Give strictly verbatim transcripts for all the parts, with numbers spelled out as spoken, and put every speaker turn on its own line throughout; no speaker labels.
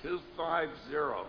two five zero.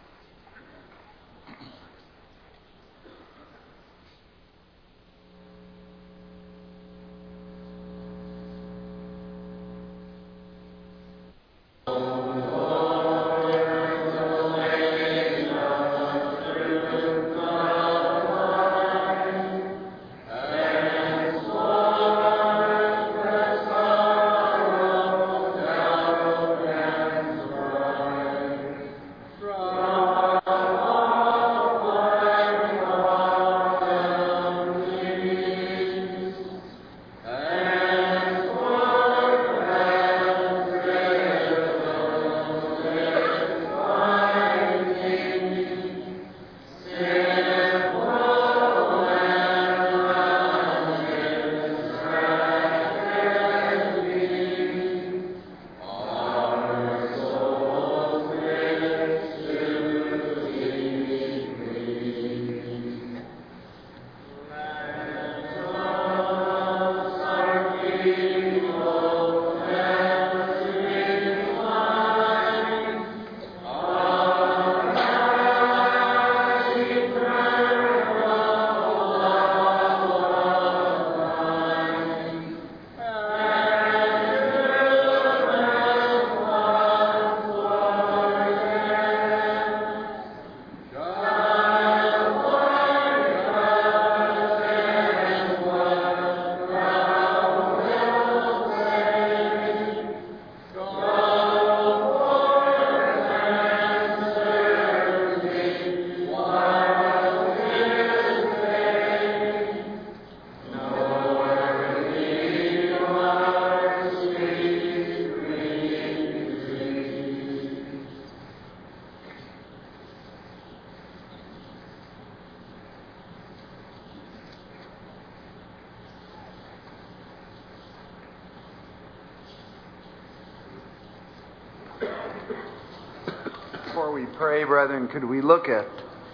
Before we pray, brethren, could we look at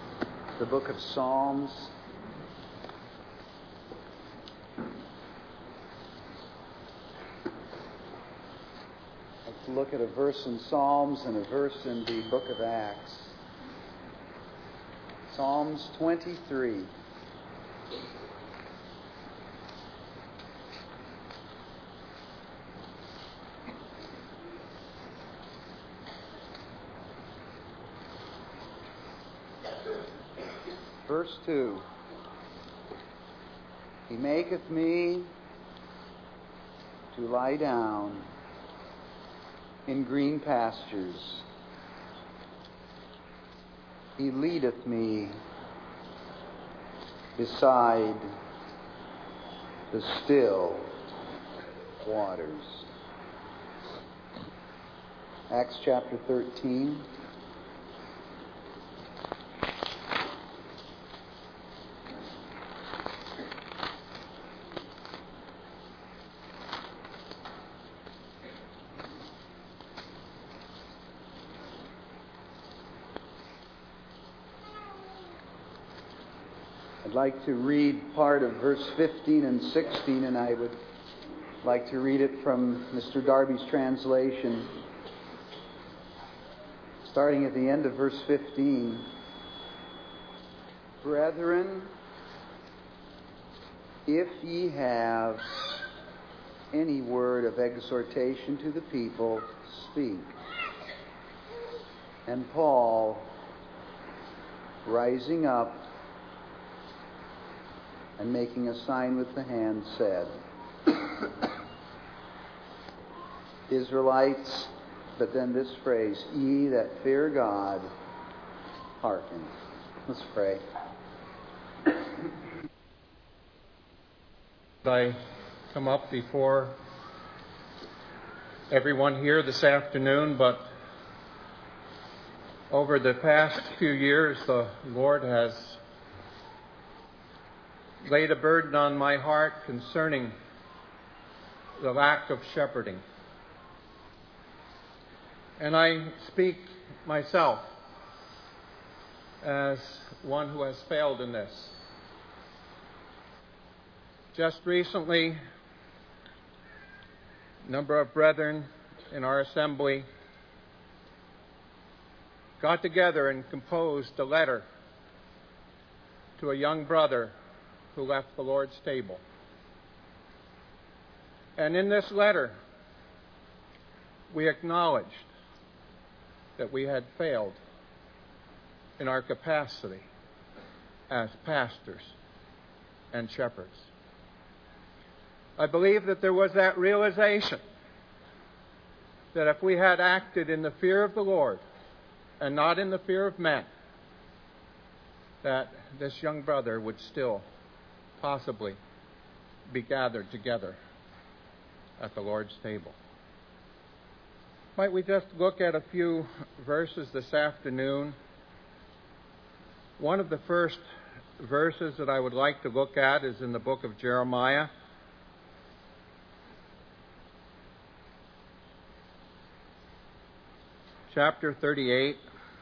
the book of Psalms? Let's look at a verse in Psalms and a verse in the book of Acts. Psalms twenty-three. Verse two. He maketh me to lie down in green pastures. He leadeth me beside the still waters. Acts chapter thirteen. I'd like to read part of verse fifteen and sixteen, and I would like to read it from Mister Darby's translation. Starting at the end of verse fifteen. Brethren, if ye have any word of exhortation to the people, speak. And Paul, rising up and making a sign with the hand, said, Israelites, but then this phrase, ye that fear God, hearken. Let's pray.
I come up before everyone here this afternoon, but over the past few years, the Lord has laid a burden on my heart concerning the lack of shepherding. And I speak myself as one who has failed in this. Just recently, a number of brethren in our assembly got together and composed a letter to a young brother who left the Lord's table. And in this letter, we acknowledged that we had failed in our capacity as pastors and shepherds. I believe that there was that realization that if we had acted in the fear of the Lord and not in the fear of men, that this young brother would still possibly be gathered together at the Lord's table. Might we just look at a few verses this afternoon? One of the first verses that I would like to look at is in the book of Jeremiah. Chapter thirty-eight.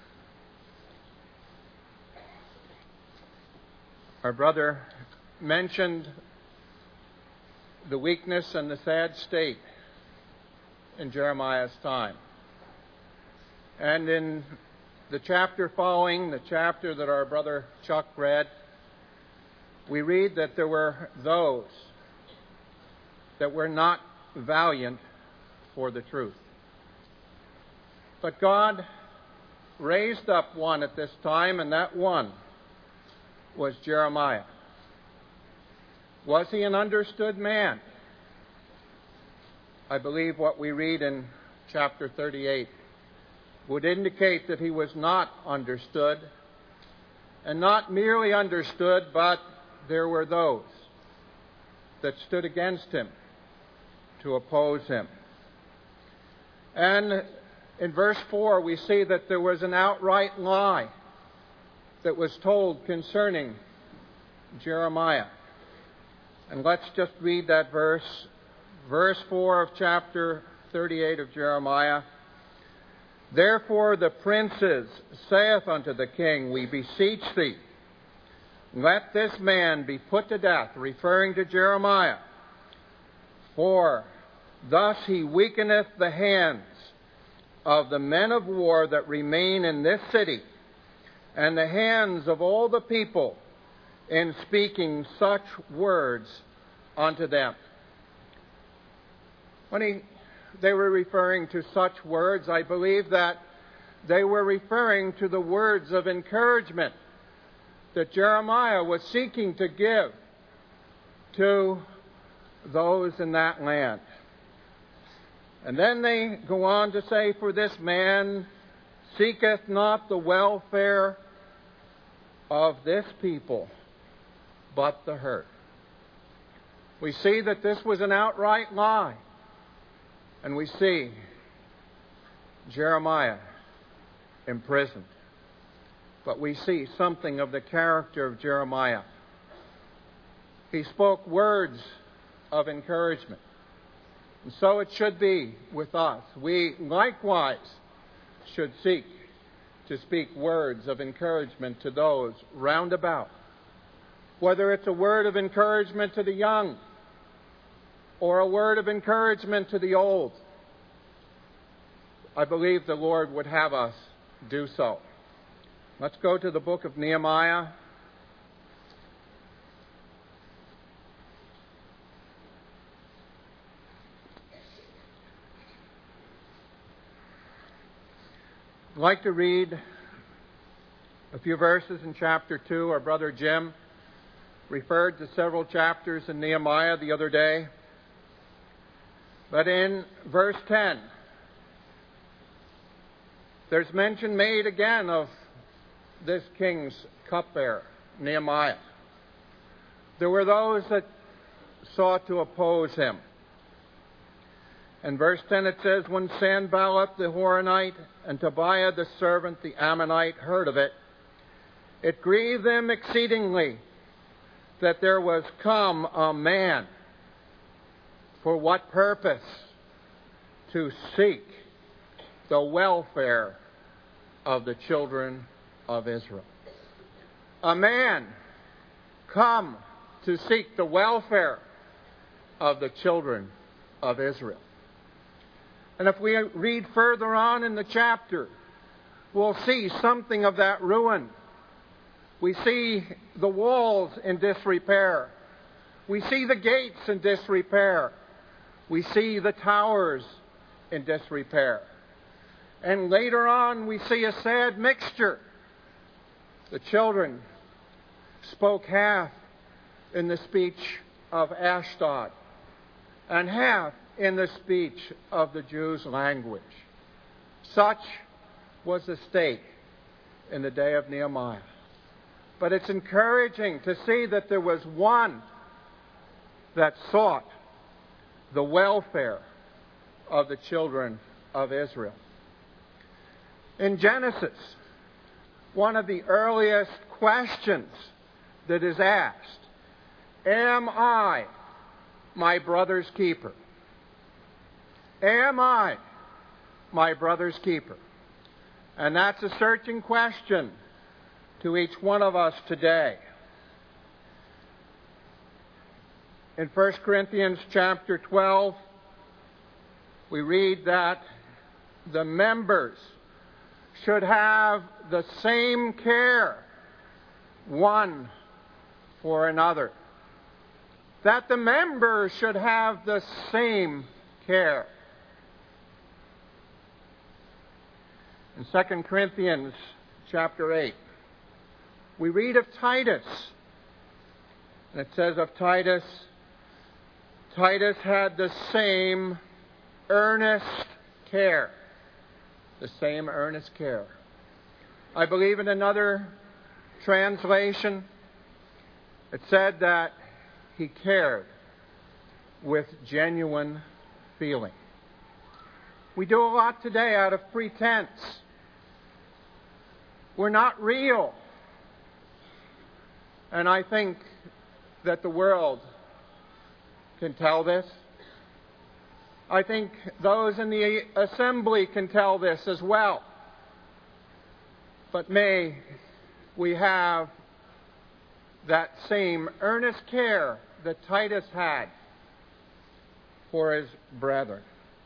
Our brother mentioned the weakness and the sad state in Jeremiah's time. And in the chapter following, the chapter that our brother Chuck read, we read that there were those that were not valiant for the truth. But God raised up one at this time, and that one was Jeremiah. Was he an understood man? I believe what we read in chapter thirty-eight would indicate that he was not understood, and not merely understood, but there were those that stood against him to oppose him. And in verse four, we see that there was an outright lie that was told concerning Jeremiah. And let's just read that verse. Verse four of chapter thirty-eight of Jeremiah. Therefore the princes saith unto the king, we beseech thee, let this man be put to death, referring to Jeremiah. For thus he weakeneth the hands of the men of war that remain in this city, and the hands of all the people in speaking such words unto them. When he, they were referring to such words, I believe that they were referring to the words of encouragement that Jeremiah was seeking to give to those in that land. And then they go on to say, for this man seeketh not the welfare of this people, but the hurt. We see that this was an outright lie. And we see Jeremiah imprisoned. But we see something of the character of Jeremiah. He spoke words of encouragement. And so it should be with us. We likewise should seek to speak words of encouragement to those round about. Whether it's a word of encouragement to the young or a word of encouragement to the old, I believe the Lord would have us do so. Let's go to the book of Nehemiah. I'd like to read a few verses in chapter two. Our brother Jim referred to several chapters in Nehemiah the other day. But in verse ten, there's mention made again of this king's cupbearer, Nehemiah. There were those that sought to oppose him. In verse ten it says, when Sanballat the Horonite and Tobiah the servant, the Ammonite, heard of it, it grieved them exceedingly that there was come a man. For what purpose? To seek the welfare of the children of Israel. A man come to seek the welfare of the children of Israel. And if we read further on in the chapter, we'll see something of that ruin. We see the walls in disrepair. We see the gates in disrepair. We see the towers in disrepair. And later on, we see a sad mixture. The children spoke half in the speech of Ashdod and half in the speech of the Jews' language. Such was the state in the day of Nehemiah. But it's encouraging to see that there was one that sought the welfare of the children of Israel. In Genesis, one of the earliest questions that is asked, am I my brother's keeper? Am I my brother's keeper? And that's a searching question to each one of us today. In First Corinthians chapter twelve, we read that the members should have the same care one for another. That the members should have the same care. In Second Corinthians chapter eight, we read of Titus. And it says of Titus, Titus had the same earnest care. The same earnest care. I believe in another translation, it said that he cared with genuine feeling. We do a lot today out of pretense. We're not real. And I think that the world can tell this. I think those in the assembly can tell this as well. But may we have that same earnest care that Titus had for his brethren.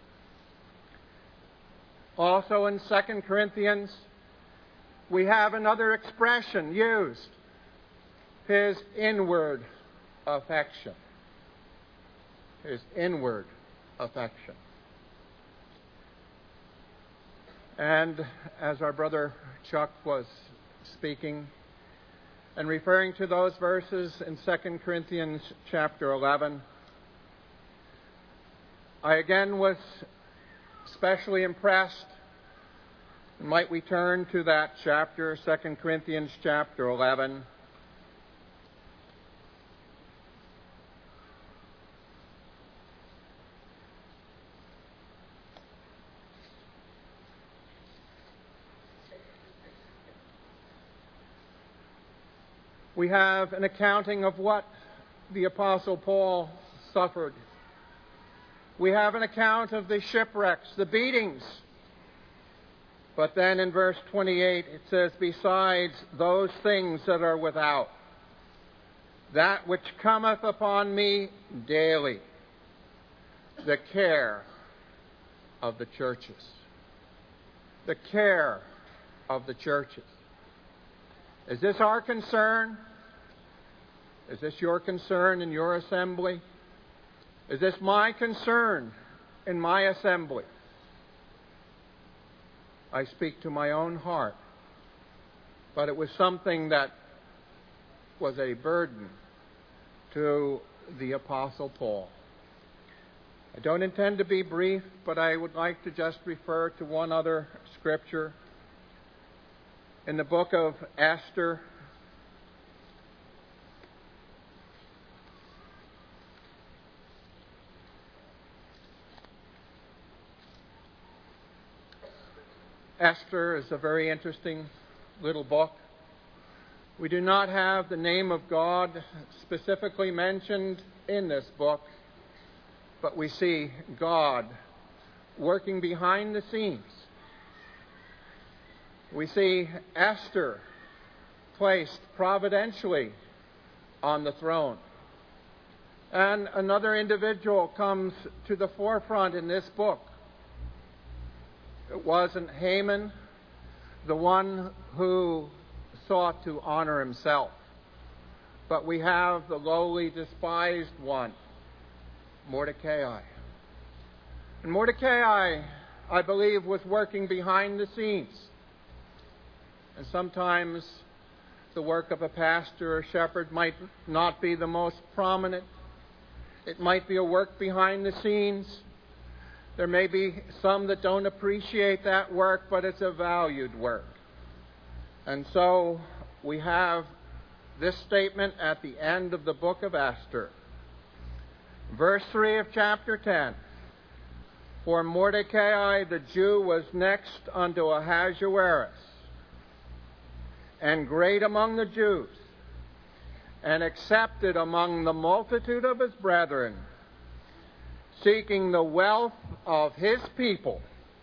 Also in Second Corinthians, we have another expression used, his inward affection. His inward affection. And as our brother Chuck was speaking and referring to those verses in Second Corinthians chapter eleven, I again was especially impressed. Might we turn to that chapter, Second Corinthians chapter eleven. We have an accounting of what the Apostle Paul suffered. We have an account of the shipwrecks, the beatings. But then in verse twenty-eight it says, besides those things that are without, that which cometh upon me daily, the care of the churches. The care of the churches. Is this our concern? Is this your concern in your assembly? Is this my concern in my assembly? I speak to my own heart, but it was something that was a burden to the Apostle Paul. I don't intend to be brief, but I would like to just refer to one other scripture. In the book of Esther, Esther is a very interesting little book. We do not have the name of God specifically mentioned in this book, but we see God working behind the scenes. We see Esther placed providentially on the throne. And another individual comes to the forefront in this book. It wasn't Haman, the one who sought to honor himself. But we have the lowly, despised one, Mordecai. And Mordecai, I believe, was working behind the scenes. And sometimes the work of a pastor or shepherd might not be the most prominent. It might be a work behind the scenes. There may be some that don't appreciate that work, but it's a valued work. And so we have this statement at the end of the book of Esther. Verse three of chapter ten. For Mordecai the Jew was next unto Ahasuerus, and great among the Jews, and accepted among the multitude of his brethren, seeking the wealth of his people,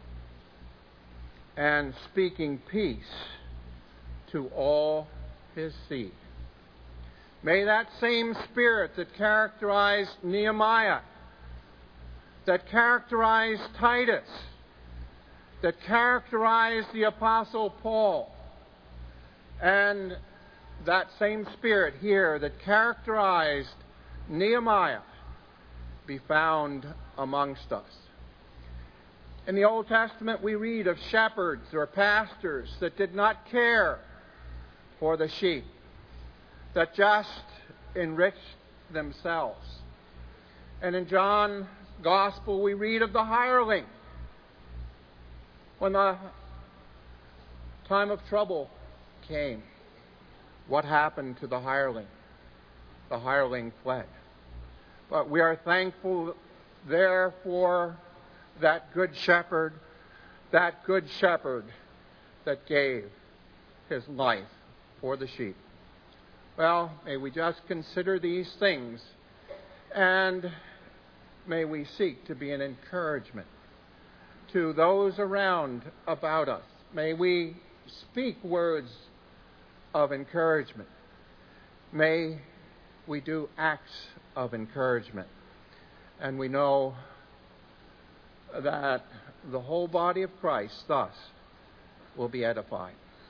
and speaking peace to all his seed. May that same spirit that characterized Nehemiah, that characterized Titus, that characterized the Apostle Paul, and that same spirit here that characterized Nehemiah be found amongst us. In the Old Testament, we read of shepherds or pastors that did not care for the sheep, that just enriched themselves. And in John's Gospel, we read of the hireling. When the time of trouble came, what happened to the hireling? The hireling fled. But we are thankful there for that good shepherd, that good shepherd that gave his life for the sheep. Well, may we just consider these things, and may we seek to be an encouragement to those around about us. May we speak words of encouragement. May we do acts of encouragement. And we know that the whole body of Christ thus will be edified.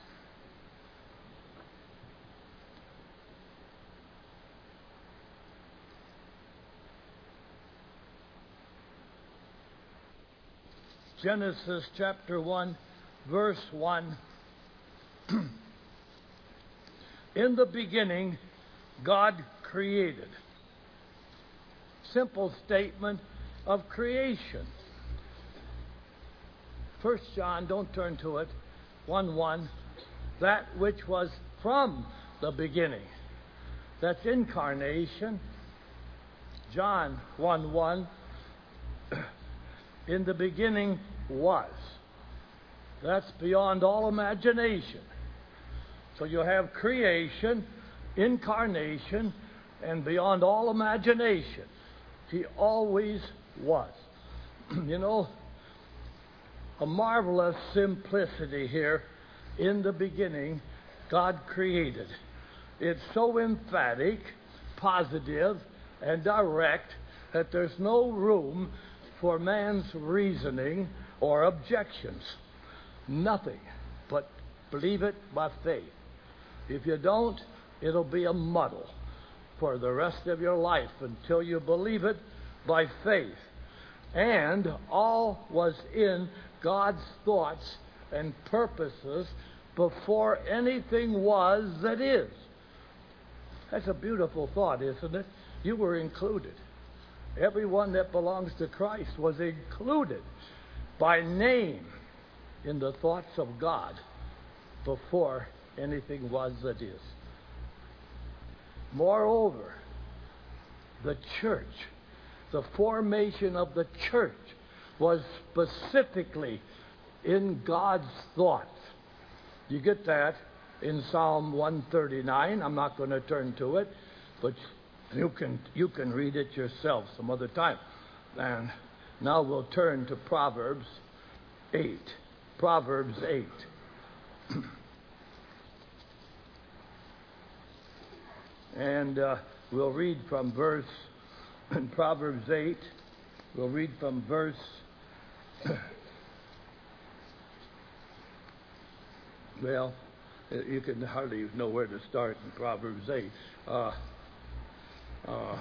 Genesis chapter one, verse one. In the beginning, God created. Simple statement of creation. First John, don't turn to it, one one, that which was from the beginning. That's incarnation. John one one, in the beginning was. That's beyond all imagination. So you have creation, incarnation, and beyond all imagination. He always was. You know, a marvelous simplicity here. In the beginning, God created. It's so emphatic, positive, and direct that there's no room for man's reasoning or objections. Nothing but believe it by faith. If you don't, it'll be a muddle for the rest of your life until you believe it by faith. And all was in God's thoughts and purposes before anything was that is. That's a beautiful thought, isn't it? You were included. Everyone that belongs to Christ was included by name in the thoughts of God before anything was that is. Moreover, the church, the formation of the church was specifically in God's thoughts. You get that in Psalm one thirty-nine. I'm not going to turn to it, but you can you can read it yourself some other time. And now we'll turn to Proverbs eight. Proverbs eight. And uh, we'll read from verse, in Proverbs eight, we'll read from verse Well, you can hardly know where to start in Proverbs eight. Uh, uh,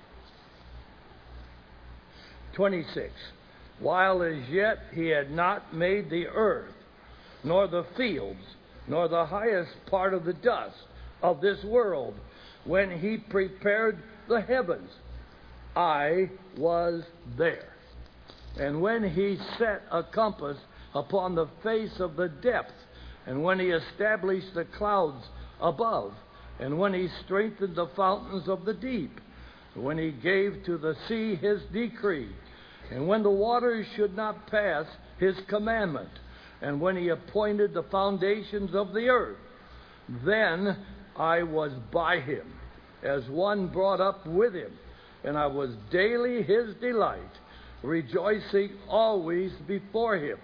twenty-six. While as yet he had not made the earth, nor the fields, nor the highest part of the dust of this world, when he prepared the heavens, I was there. And when he set a compass upon the face of the depth, and when he established the clouds above, and when he strengthened the fountains of the deep, when he gave to the sea his decree, and when the waters should not pass his commandment, and when he appointed the foundations of the earth, then I was by him, as one brought up with him, and I was daily his delight, rejoicing always before him,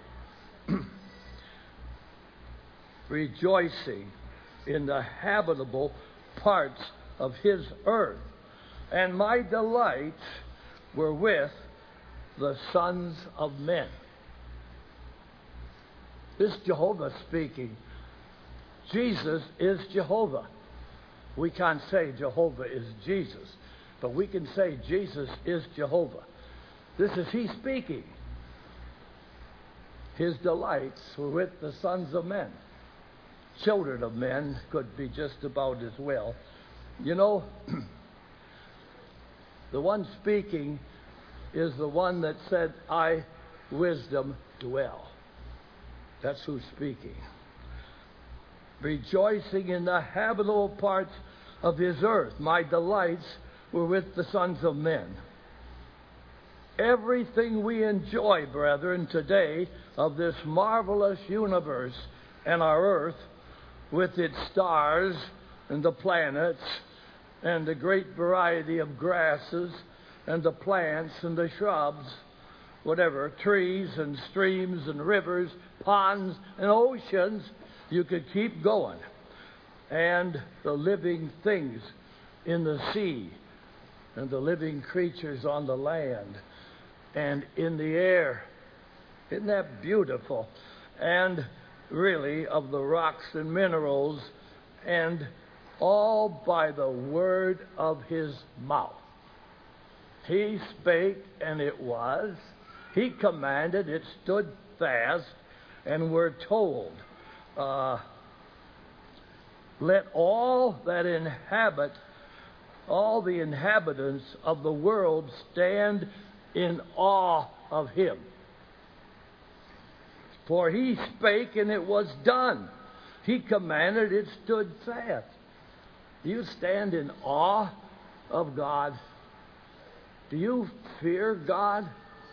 rejoicing in the habitable parts of his earth. And my delights were with the sons of men. This is Jehovah speaking. Jesus is Jehovah. We can't say Jehovah is Jesus, but we can say Jesus is Jehovah. This is he speaking. His delights were with the sons of men. Children of men could be just about as well. You know, the one speaking is the one that said, I, wisdom, dwell. That's who's speaking. Rejoicing in the habitable parts of his earth. My delights were with the sons of men. Everything we enjoy, brethren, today of this marvelous universe and our earth, with its stars and the planets and the great variety of grasses and the plants and the shrubs, whatever, trees and streams and rivers, ponds and oceans, you could keep going. And the living things in the sea and the living creatures on the land and in the air. Isn't that beautiful? And really of the rocks and minerals, and all by the word of his mouth. He spake, and it was. He commanded, it stood fast, and we're told, uh, let all that inhabit, all the inhabitants of the world stand in awe of him. For he spake, and it was done. He commanded, it stood fast. Do you stand in awe of God? Do you fear God?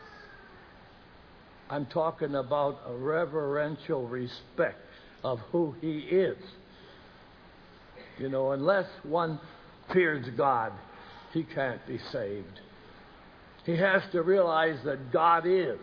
I'm talking about a reverential respect of who he is. You know, unless one fears God, he can't be saved. He has to realize that God is.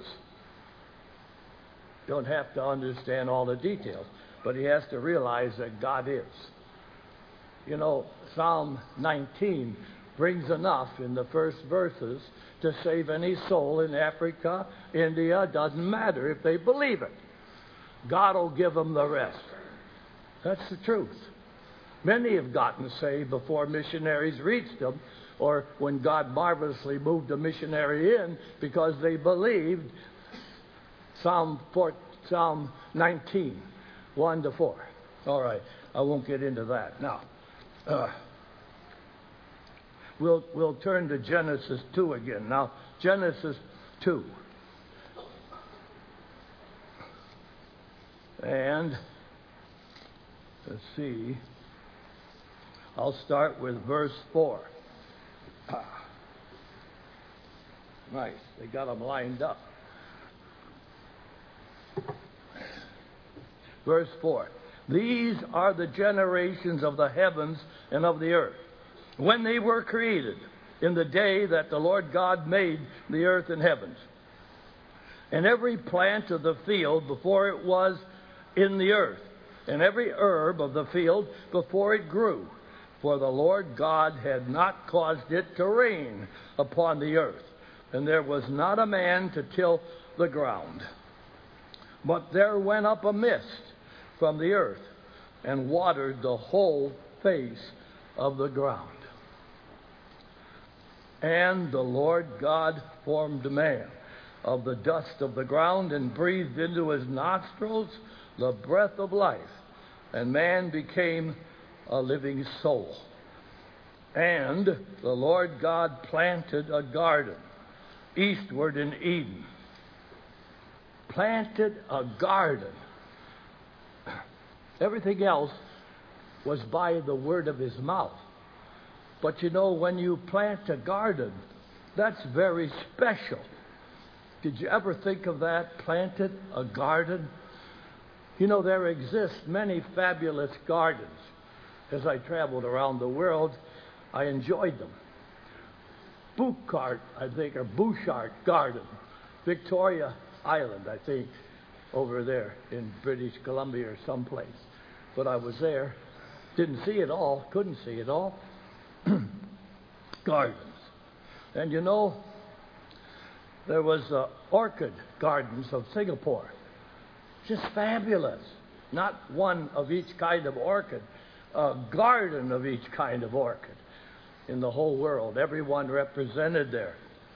Don't have to understand all the details, but he has to realize that God is. You know, Psalm nineteen brings enough in the first verses to save any soul in Africa, India, doesn't matter if they believe it. God will give them the rest. That's the truth. Many have gotten saved before missionaries reached them, or when God marvelously moved a missionary in because they believed. Psalm four, Psalm nineteen, one to four. All right, I won't get into that now. Uh, we'll we'll turn to Genesis two again. Now, Genesis two. And let's see. I'll start with verse four. Ah. Nice. They got them lined up. Verse four. These are the generations of the heavens and of the earth, when they were created, in the day that the Lord God made the earth and heavens, and every plant of the field before it was in the earth, and every herb of the field before it grew. For the Lord God had not caused it to rain upon the earth, and there was not a man to till the ground. But there went up a mist from the earth and watered the whole face of the ground. And the Lord God formed man of the dust of the ground and breathed into his nostrils the breath of life, and man became a living soul. And the Lord God planted a garden eastward in Eden. Planted a garden. Everything else was by the word of his mouth. But you know, when you plant a garden, that's very special. Did you ever think of that? Planted a garden? You know, there exist many fabulous gardens. As I traveled around the world, I enjoyed them. Bouchard, I think, or Bouchard Garden, Victoria Island, I think, over there in British Columbia or someplace. But I was there, didn't see it all, couldn't see it all. Gardens. And you know, there was uh, orchid gardens of Singapore. Just fabulous. Not one of each kind of orchid, a garden of each kind of orchid in the whole world. Everyone represented there.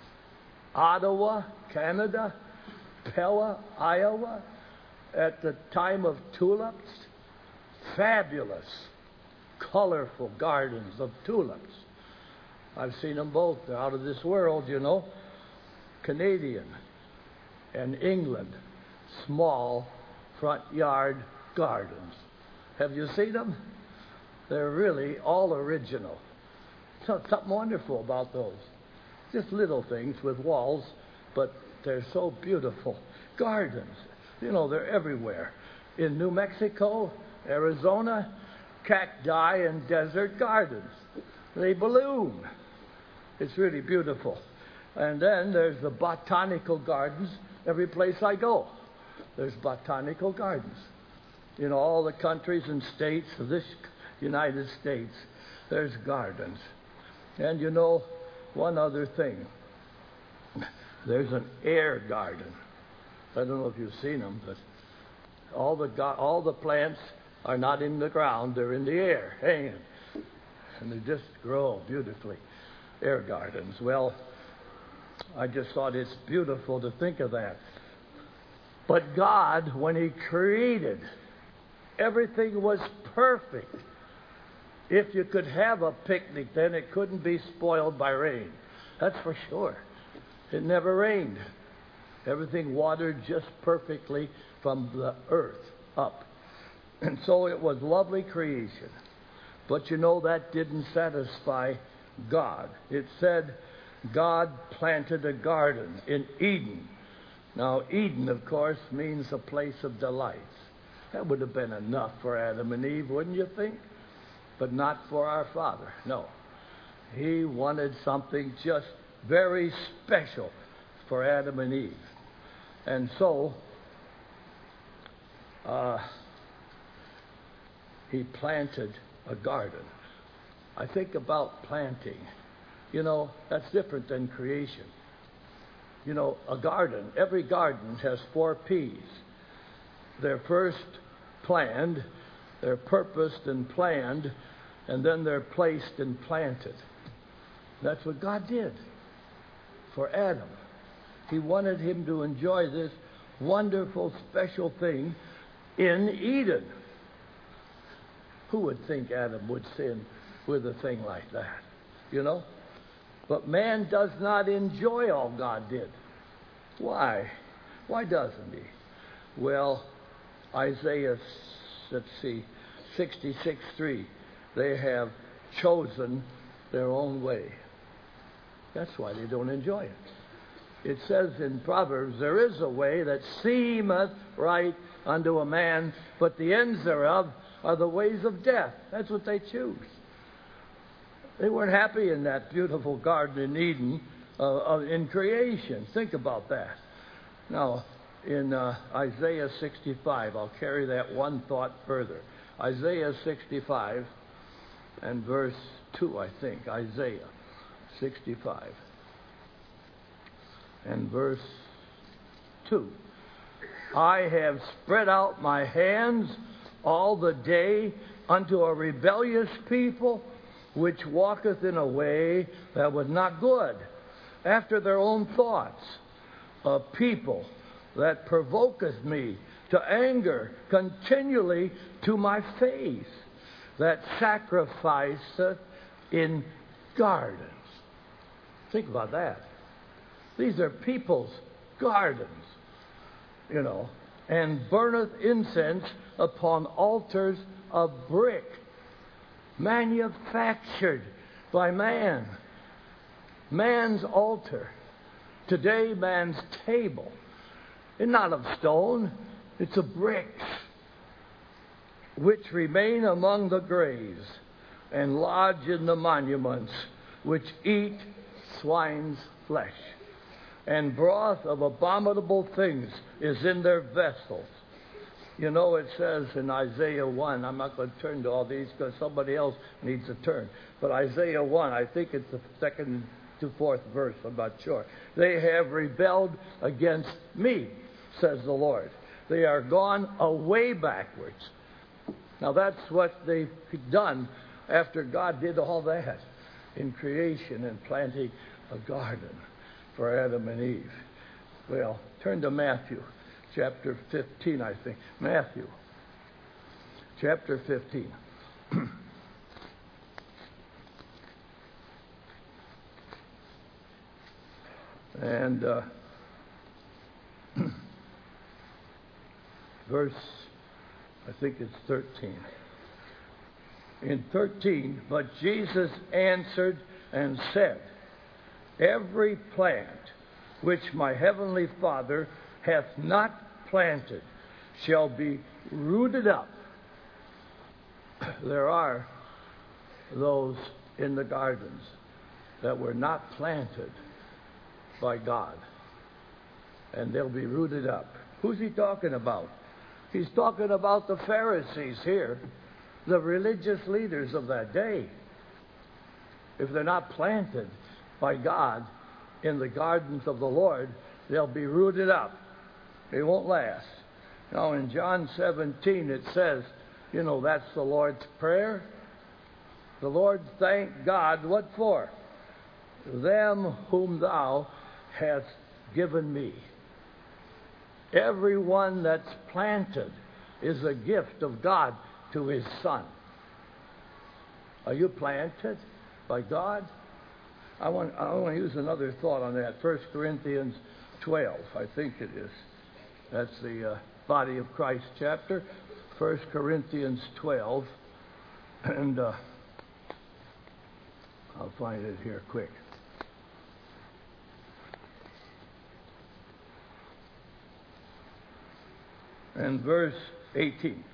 Ottawa, Canada, Pella, Iowa, at the time of tulips. Fabulous, colorful gardens of tulips. I've seen them both. They're out of this world, you know. Canadian and England, small front yard gardens. Have you seen them? They're really all original. So, something wonderful about those. Just little things with walls, but they're so beautiful. Gardens, you know, they're everywhere. In New Mexico, Arizona, cacti and desert gardens. They bloom. It's really beautiful. And then there's the botanical gardens every place I go. There's botanical gardens. In all the countries and states of this United States, there's gardens. And you know, one other thing. There's an air garden. I don't know if you've seen them, but all the go- all the plants are not in the ground, they're in the air, hanging. And they just grow beautifully. Air gardens. Well, I just thought it's beautiful to think of that. But God, when He created, everything was perfect. If you could have a picnic, then it couldn't be spoiled by rain. That's for sure. It never rained. Everything watered just perfectly from the earth up. And so it was lovely creation. But you know, that didn't satisfy God. It said God planted a garden in Eden. Now, Eden, of course, means a place of delights. That would have been enough for Adam and Eve, wouldn't you think? But not for our Father. No. He wanted something just very special for Adam and Eve. And so, uh, He planted a garden. I think about planting. You know, that's different than creation. You know, a garden, every garden has four P's. They're first planned, they're purposed and planned, and then they're placed and planted. That's what God did for Adam. He wanted him to enjoy this wonderful, special thing in Eden. Who would think Adam would sin with a thing like that? You know? But man does not enjoy all God did. Why? Why doesn't he? Well, Isaiah, let's see, sixty-six three, they have chosen their own way. That's why they don't enjoy it. It says in Proverbs, there is a way that seemeth right unto a man, but the ends thereof are the ways of death. That's what they choose. They weren't happy in that beautiful garden in Eden, uh, in creation. Think about that. Now, in uh, Isaiah sixty-five, I'll carry that one thought further. Isaiah sixty-five and verse two, I think. Isaiah sixty-five and verse two. I have spread out my hands all the day unto a rebellious people, which walketh in a way that was not good, after their own thoughts, a people that provoketh me to anger continually to my face, that sacrificeth in gardens. Think about that. These are people's gardens, you know, and burneth incense upon altars of brick, manufactured by man. Man's altar. Today, man's table is not of stone, it's of bricks, which remain among the graves, and lodge in the monuments, which eat swine's flesh. And broth of abominable things is in their vessels. You know, it says in Isaiah one, I'm not going to turn to all these because somebody else needs a turn, but Isaiah one, I think it's the second to fourth verse, I'm not sure. They have rebelled against me, says the Lord. They are gone away backwards. Now that's what they've done after God did all that in creation and planting a garden for Adam and Eve. Well, turn to Matthew chapter fifteen, I think. Matthew chapter fifteen. And uh, verse, I think it's thirteen. In thirteen, but Jesus answered and said, every plant which my heavenly Father hath not planted shall be rooted up. There are those in the gardens that were not planted by God, and they'll be rooted up. Who's he talking about? He's talking about the Pharisees here, the religious leaders of that day. If they're not planted by God in the gardens of the Lord, they'll be rooted up. They won't last. Now in John seventeen it says, you know, that's the Lord's Prayer. The Lord thanked God, what for? Them whom thou hast given me. Everyone that's planted is a gift of God to his Son. Are you planted by God? I want, I want to use another thought on that. First Corinthians twelve, I think it is. That's the uh, body of Christ chapter. First Corinthians twelve. And uh, I'll find it here quick. And verse eighteen.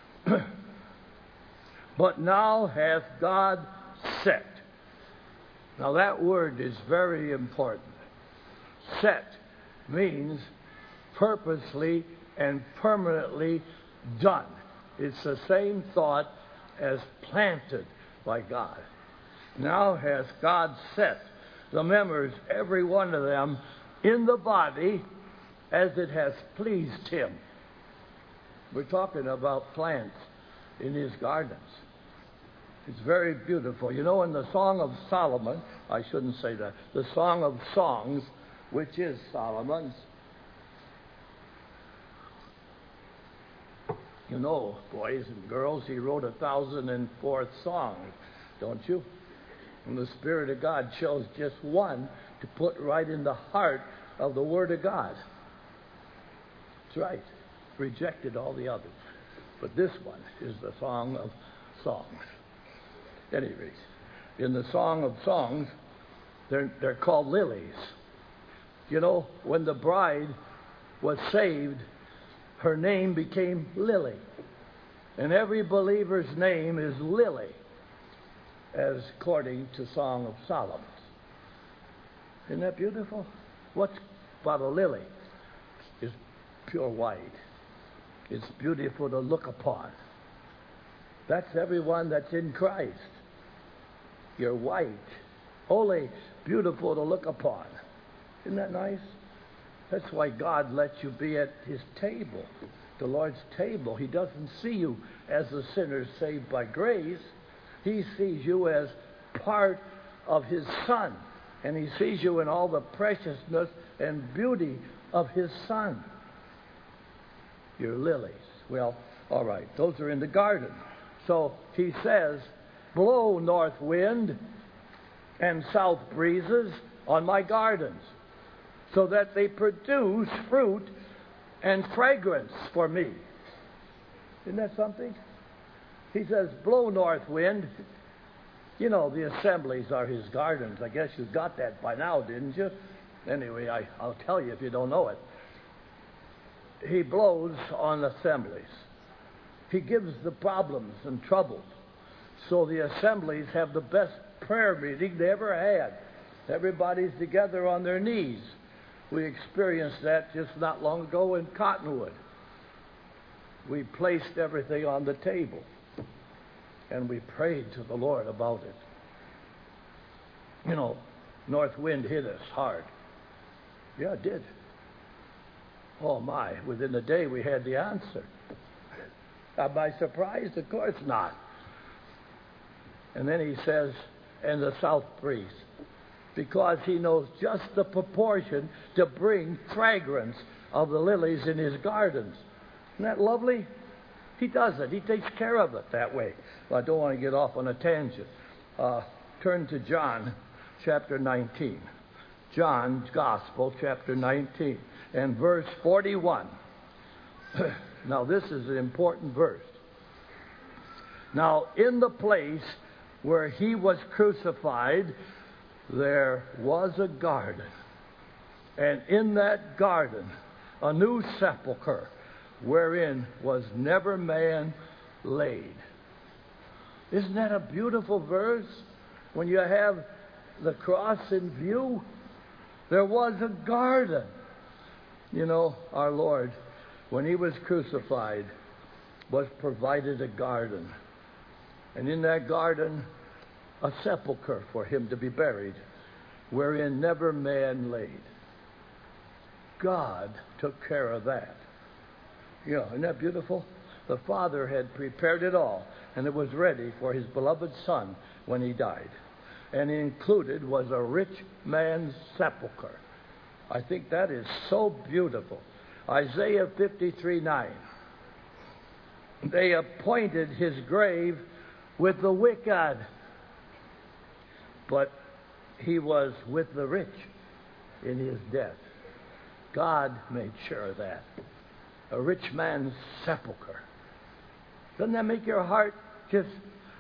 But now hath God set. Now that word is very important. Set means purposely and permanently done. It's the same thought as planted by God. Now hath God set the members, every one of them, in the body as it has pleased him. We're talking about plants in his gardens. It's very beautiful. You know, in the Song of Solomon, I shouldn't say that, the Song of Songs, which is Solomon's, you know, boys and girls, he wrote a thousand and fourth song, don't you? And the Spirit of God chose just one to put right in the heart of the Word of God. That's right. Rejected all the others. But this one is the Song of Songs. At any rate, in the Song of Songs, they're, they're called lilies. You know, when the bride was saved, her name became Lily. And every believer's name is Lily, as according to Song of Solomon. Isn't that beautiful? What's about a lily? It's pure white. It's beautiful to look upon. That's everyone that's in Christ. You're white, holy, beautiful to look upon. Isn't that nice? That's why God lets you be at his table. the Lord's table. He doesn't see you as a sinner saved by grace. He sees you as part of His Son. And He sees you in all the preciousness and beauty of His Son. Your lilies. Well, all right, those are in the garden. So He says, blow north wind and south breezes on my gardens, so that they produce fruit and fragrance for me. Isn't that something? He says, blow north wind. You know, the assemblies are His gardens. I guess you got that by now, didn't you? Anyway, I, I'll tell you if you don't know it. He blows on assemblies. He gives the problems and troubles. So the assemblies have the best prayer meeting they ever had. Everybody's together on their knees. We experienced that just not long ago in Cottonwood. We placed everything on the table, and we prayed to the Lord about it. You know, north wind hit us hard. Yeah, it did. Oh, my. Within a day, we had the answer. Am I surprised? Of course not. And then He says, and the south breeze, because He knows just the proportion to bring fragrance of the lilies in His gardens. Isn't that lovely? He does it. He takes care of it that way. Well, I don't want to get off on a tangent. Uh, turn to John chapter nineteen. John's Gospel, chapter nineteen, and verse forty-one. Now, this is an important verse. Now, in the place where He was crucified, there was a garden. And in that garden, a new sepulchre, wherein was never man laid. Isn't that a beautiful verse? When you have the cross in view, there was a garden. You know, our Lord, when He was crucified, was provided a garden. And in that garden, a sepulchre for Him to be buried, wherein never man laid. God took care of that. Yeah, isn't that beautiful? The Father had prepared it all, and it was ready for His beloved Son when He died. And included was a rich man's sepulchre. I think that is so beautiful. Isaiah fifty-three nine. They appointed His grave with the wicked, but He was with the rich in His death. God made sure of that. A rich man's sepulchre. Doesn't that make your heart just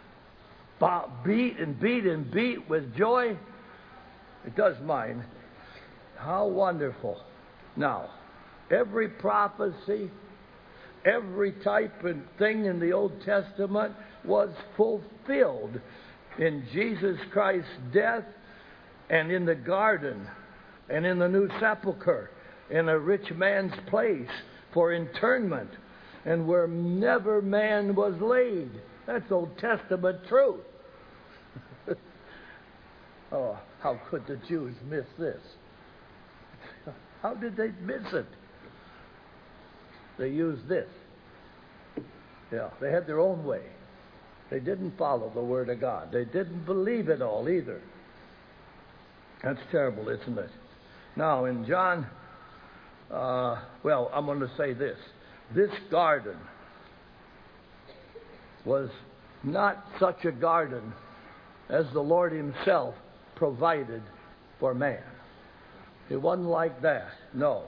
beat and beat and beat with joy? It does mine. How wonderful. Now, every prophecy, every type of thing in the Old Testament was fulfilled in Jesus Christ's death and in the garden and in the new sepulchre, in a rich man's place for internment, and where never man was laid. That's Old Testament truth. Oh, how could the Jews miss this? How did they miss it? They used this. Yeah, they had their own way. They didn't follow the Word of God. They didn't believe it all either. That's terrible, isn't it? Now, in John, uh, well, I'm going to say this. This garden was not such a garden as the Lord Himself provided for man. It wasn't like that, no.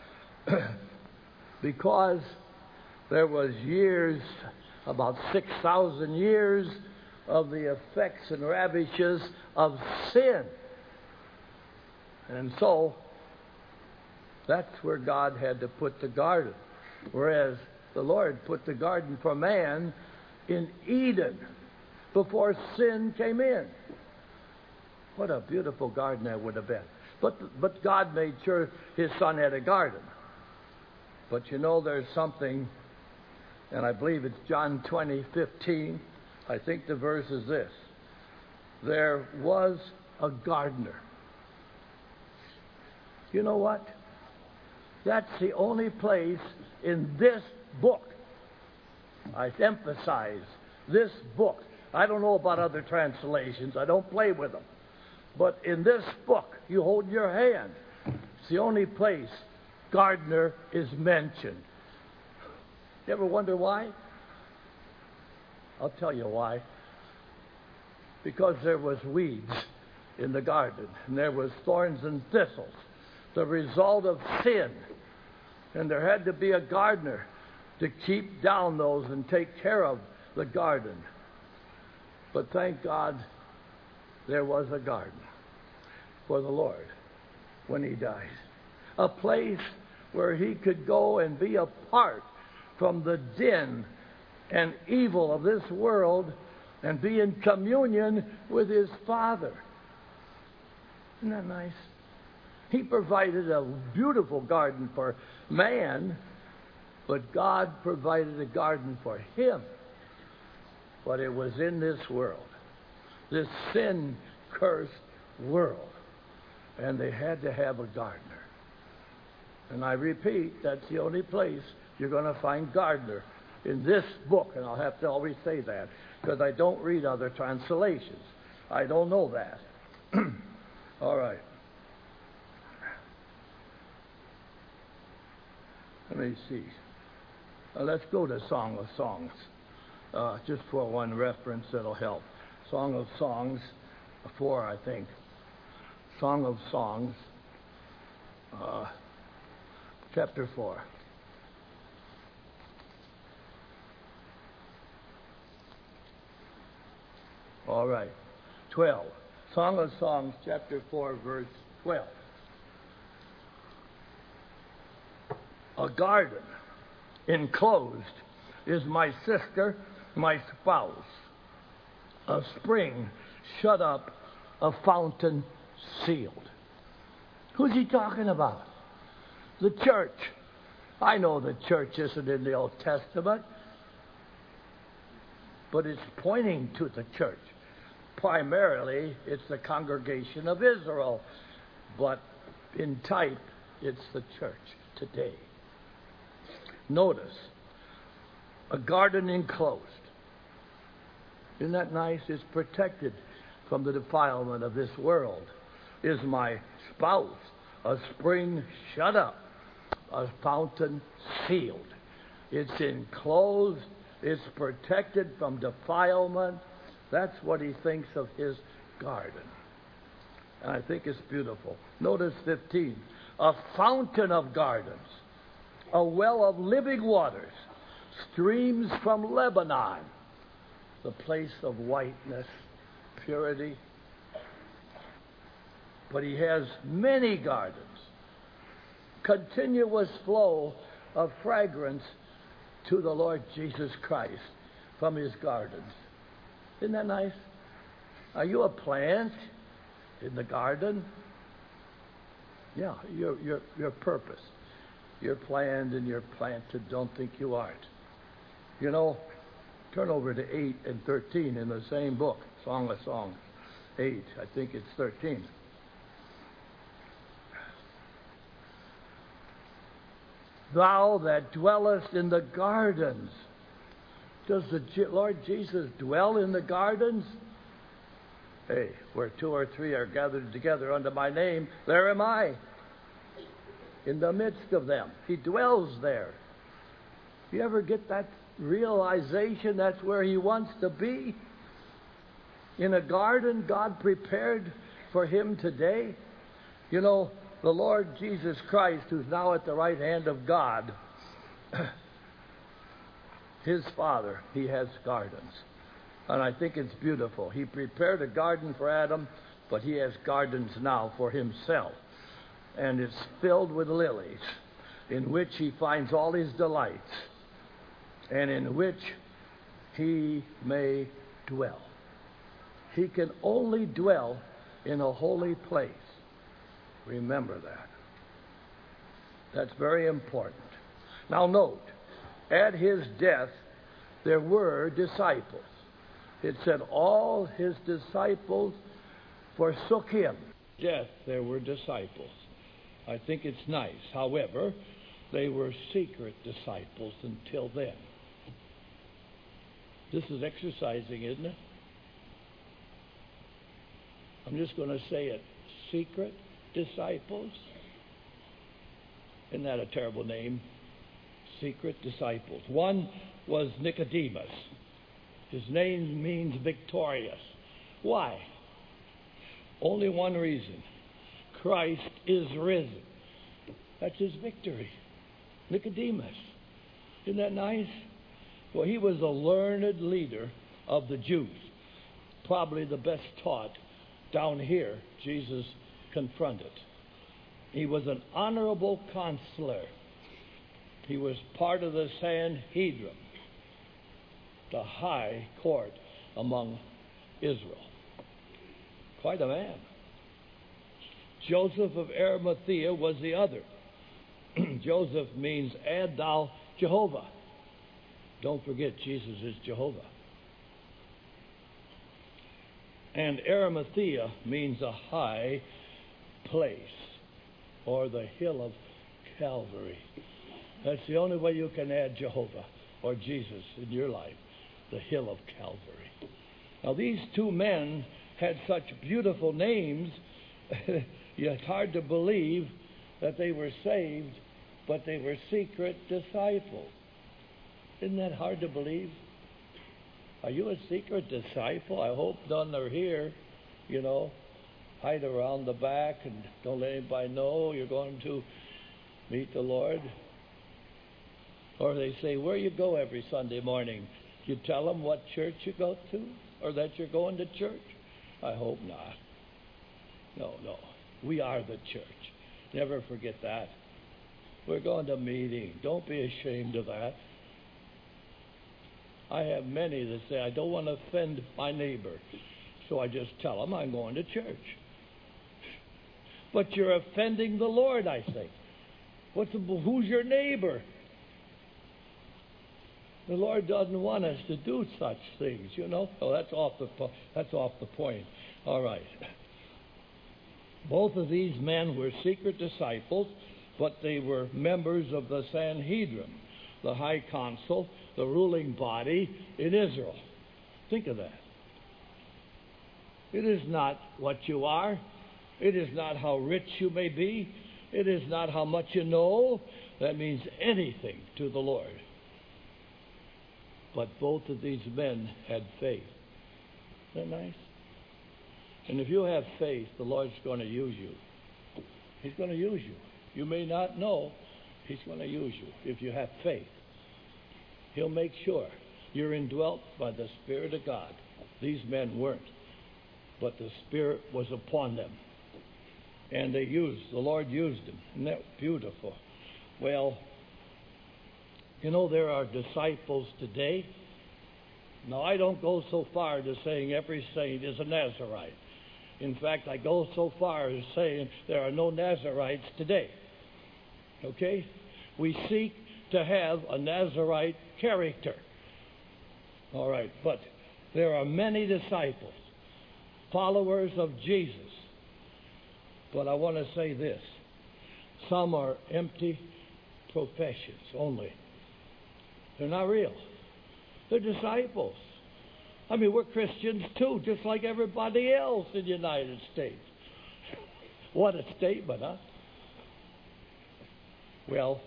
Because there was years, about six thousand years, of the effects and ravages of sin. And so, that's where God had to put the garden. Whereas the Lord put the garden for man in Eden before sin came in. What a beautiful garden that would have been. But, but God made sure His Son had a garden. But you know, there's something, and I believe it's John twenty fifteen. I think the verse is this. There was a gardener. You know what? That's the only place in this book. I emphasize this book. I don't know about other translations. I don't play with them. But in this book, you hold in your hand. It's the only place gardener is mentioned. You ever wonder why? I'll tell you why. Because there was weeds in the garden, and there was thorns and thistles, the result of sin. And there had to be a gardener to keep down those and take care of the garden. But thank God there was a garden for the Lord when he died. A place where he could go and be apart from the din and evil of this world and be in communion with his Father. Isn't that nice? He provided a beautiful garden for man, but God provided a garden for him. But it was in this world, this sin-cursed world, and they had to have a gardener. And I repeat, that's the only place you're going to find gardener in this book, and I'll have to always say that, because I don't read other translations. I don't know that. All right. Let me see. Uh, let's go to Song of Songs, uh, just for one reference that'll help. Song of Songs, four, I think. Song of Songs, uh, chapter four. All right. twelve. Song of Songs, chapter four, verse twelve. A garden enclosed is my sister, my spouse. A spring shut up, a fountain sealed. Who's he talking about? The church. I know the church isn't in the Old Testament, but it's pointing to the church. Primarily, it's the congregation of Israel, but in type, it's the church today. Notice, a garden enclosed. Isn't that nice? It's protected from the defilement of this world. Is my spouse, a spring shut up, a fountain sealed. It's enclosed, it's protected from defilement. That's what he thinks of his garden. And I think it's beautiful. Notice fifteen. A fountain of gardens, a well of living waters, streams from Lebanon, the place of whiteness, purity. But he has many gardens, continuous flow of fragrance to the Lord Jesus Christ from his gardens. Isn't that nice? Are you a plant in the garden? Yeah, your your your purpose. You're planned and you're planted. Don't think you aren't. You know, turn over to eight and thirteen in the same book, Song of Songs. eight, I think it's thirteen. Thou that dwellest in the gardens. Does the Lord Jesus dwell in the gardens? Hey, where two or three are gathered together under my name, there am I. In the midst of them. He dwells there. You ever get that realization that's where he wants to be? In a garden God prepared for him today. You know, the Lord Jesus Christ, who's now at the right hand of God, his Father, he has gardens. And I think it's beautiful. He prepared a garden for Adam, but he has gardens now for himself. And it's filled with lilies, in which he finds all his delights, and in which he may dwell. He can only dwell in a holy place. Remember that. That's very important. Now note, at his death, there were disciples. It said all his disciples forsook him. Death, there were disciples. I think it's nice. However, They were secret disciples until then. This is exercising, isn't it? I'm just going to say it. Secret disciples. Isn't that a terrible name? Secret disciples. One was Nicodemus. His name means victorious. Why? Only one reason. Christ is risen. That's his victory. Nicodemus. Isn't that nice? Well, he was a learned leader of the Jews. Probably the best taught down here Jesus confronted. He was an honorable counselor. He was part of the Sanhedrin, the high court among Israel. Quite a man. Joseph of Arimathea was the other. Joseph means, add thou Jehovah. Don't forget, Jesus is Jehovah. And Arimathea means a high place, or the hill of Calvary. That's the only way you can add Jehovah or Jesus in your life, the hill of Calvary. Now, these two men had such beautiful names, it's hard to believe that they were saved, but they were secret disciples. Isn't that hard to believe? Are you a secret disciple? I hope none are here, you know, hide around the back and don't let anybody know you're going to meet the Lord. Or they say, where you go every Sunday morning? You tell them what church you go to or that you're going to church? I hope not. No, no. We are the church. Never forget that. We're going to meeting. Don't be ashamed of that. I have many that say, I don't want to offend my neighbor, so I just tell them I'm going to church. But you're offending the Lord, I think. What's the, who's your neighbor? The Lord doesn't want us to do such things, you know. Oh, that's off the that's off the point. All right. Both of these men were secret disciples, but they were members of the Sanhedrin, the high council, the ruling body in Israel. Think of that. It is not what you are. It is not how rich you may be. It is not how much you know. That means anything to the Lord. But both of these men had faith. Isn't that nice? And if you have faith, the Lord's going to use you. He's going to use you. You may not know. He's going to use you if you have faith. He'll make sure you're indwelt by the Spirit of God. These men weren't, but the Spirit was upon them. And they used, the Lord used them. Isn't that beautiful? Well, you know, there are disciples today. Now, I don't go so far to saying every saint is a Nazarite. In fact, I go so far as saying there are no Nazarites today. Okay? We seek to have a Nazarite character. All right, but there are many disciples, followers of Jesus. But I want to say this. Some are empty professions only. They're not real. They're disciples. I mean, we're Christians too, just like everybody else in the United States. What a statement, huh? Well,